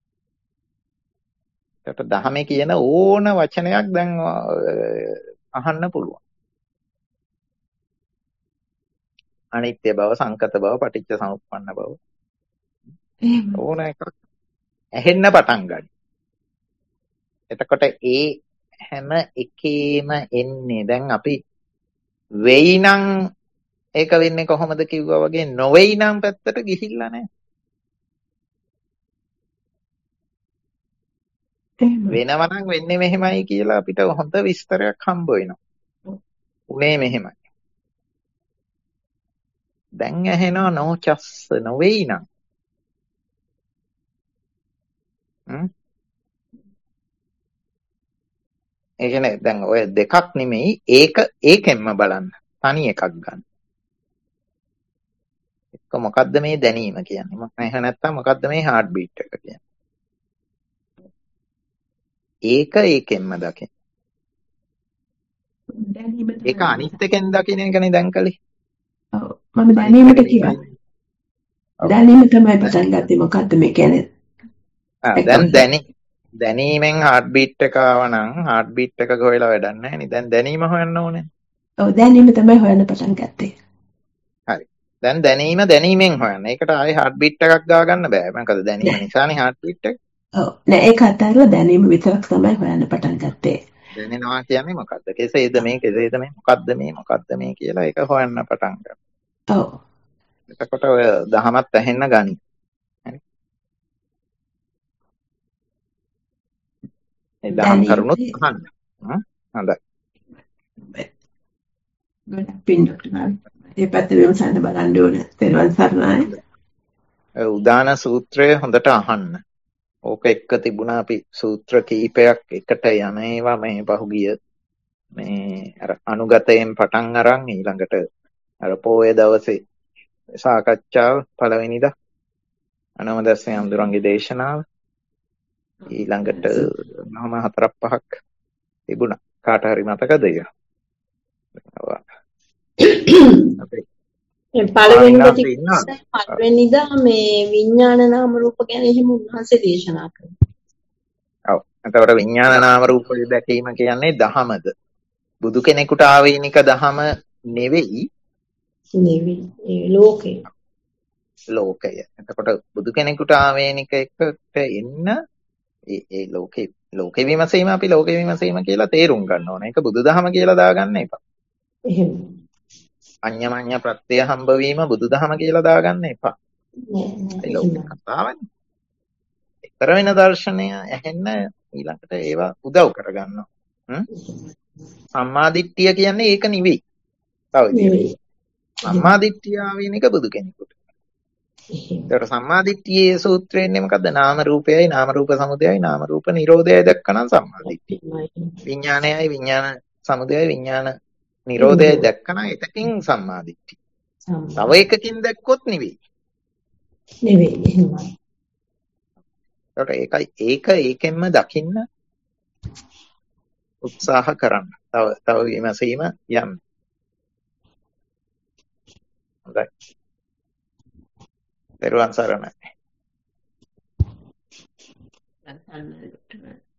ඒකට දහමේ කියන ඕන වචනයක් දැන් අහන්න පුළුවන්. අනිත්‍ය බව, සංකත බව, පටිච්ච සමුප්පන්න බව එහෙම. ඕන එකක් ඇහෙන්න පටන් ගන්න. එතකොට ඒ හැම එකේම එන්නේ දැන් අපි වෙයි නම් ඒක වෙන්නේ කොහොමද කිව්වා වගේ නොවේයි නම් පැත්තට ගිහිල්ලා නැහැ. එහෙම. වෙනවා නම් වෙන්නේ මෙහෙමයි කියලා අපිට හොඳ විස්තරයක් හම්බ වෙනවා. උනේ මෙහෙමයි. දැන් ඇහෙනවා නොචස්ස නොවේයි නම්. ඒ කියන්නේ දැන් ඔය දෙකක් නෙමෙයි ඒක ඒකෙන්ම බලන්න. තනි එකක් ගන්න. එක මොකද්ද මේ දැනීම කියන්නේ? මොකක් නැහැ නැත්තම් මොකද්ද මේ හાર્ට් බීට් එක කියන්නේ? ඒක ඒකෙන්ම දකින්න. දැනීම ඒක තමයි අනිත් එකෙන් දකින්න එකනේ දැන් කලේ. ඔව් මම දැනීමට කිව්වා. ඔව්. දැනීම තමයි පටන් ගත්තේ මොකද්ද මේ කියන්නේ? දැන් දැනීමෙන් හાર્ට් බීට් එක ආවනම් හાર્ට් බීට් එක හොයලා වැඩක් නැහැ නේ. දැන් දැනීම හොයන්න ඕනේ. ඔව් දැනීම තමයි හොයන්න පටන් ගත්තේ. හරි. දැන් දැනීම දැනීමෙන් හොයන්න. ඒකට ආයේ හાર્ට් බීට් එකක් ගා ගන්න බෑ. මොකද දැනීම නිසානේ හાર્ට් බීට් එක. ඔව් නෑ ඒක අතහැරලා දැනීම විතරක් තමයි හොයන්න පටන් ගත්තේ. දැනෙනවා කියන්නේ මොකද්ද? කෙසේද මේ කෙසේද මේ මොකද්ද මේ කියලා ඒක හොයන්න පටන් ගන්න. ඔව්. එතකොට ඔය දහමත් ඇහෙන්න ගනි. හරි. ඒ දහම් කරුණුත් අහන්න. හොඳයි. ගොඩක් පින් ඩොක්ටර්. ඒ පැත්තේ විමසන්න බලන්න ඕනේ. තෙරුවන් සරණයි. උදාන සූත්‍රය හොඳට අහන්න. ඕක එක්ක තිබුණා අපි සූත්‍ර කීපයක් එකට යන ඒවා මේ පහුගිය මේ අර අනුගතයෙන් පටන් අරන් ඊළඟට අර පොය දවසේ සාකච්ඡාව පළවෙනිදා අනවදස්සේ අඳුරන්ගේ දේශනාව ඊළඟට නම 4-5ක් තිබුණා. කාට හරි මතකද ඒක? පළවෙනිදා මේ විඥාන නාම රූප ගැන එහෙම උන්වහන්සේ දේශනා කළා. ඔව්. එතකොට විඥාන නාම රූප දැකීම කියන්නේ දහමද? බුදු කෙනෙකුට ආවේනික දහම නෙවෙයි. ඒ ලෝකය. ලෝකය. එතකොට බුදු කෙනෙකුට ආවේනික එකට එන්න ඒ ලෝකේ විමසීම අපි ලෝකේ විමසීම කියලා තේරුම් ගන්න ඕනේ. ඒක බුදුදහම කියලා දාගන්න එපා. එහෙම. අඤ්ඤමඤ්ඤ ප්‍රත්‍ය හම්බ වීම බුදුදහම කියලා දාගන්න එපා. ඒ ලෝකේ කතාවනේ. ඊතර වෙන දර්ශනය ඇහෙන්න ඊළඟට ඒවා උදව් කරගන්නවා. සම්මාදිට්ඨිය කියන්නේ ඒක නෙවෙයි. තව විදිහකට. සම්මාදිට්ඨිය ආවේනික බුදු කෙනෙකුට. ඒතර සම්මාදිට්ඨියේ සූත්‍රයේන්නේ මොකද්ද? නාම රූපයයි නාම රූප සමුදයයි නාම රූප නිරෝධයයි දැක්කනම් සම්මාදිට්ඨිය. විඥානයයි විඥාන සමුදයයි විඥාන නිරෝධයයි දැක්කනම් ඒකකින් සම්මාදිට්ඨිය. තව එකකින් දැක්කොත් නෙවෙයි. එහෙමයි. ඒකට ඒක ඒකෙන්ම දකින්න උත්සාහ කරන්න. තව විමසීම යන්න. හොඳයි. තෙරුවන් සරණයි.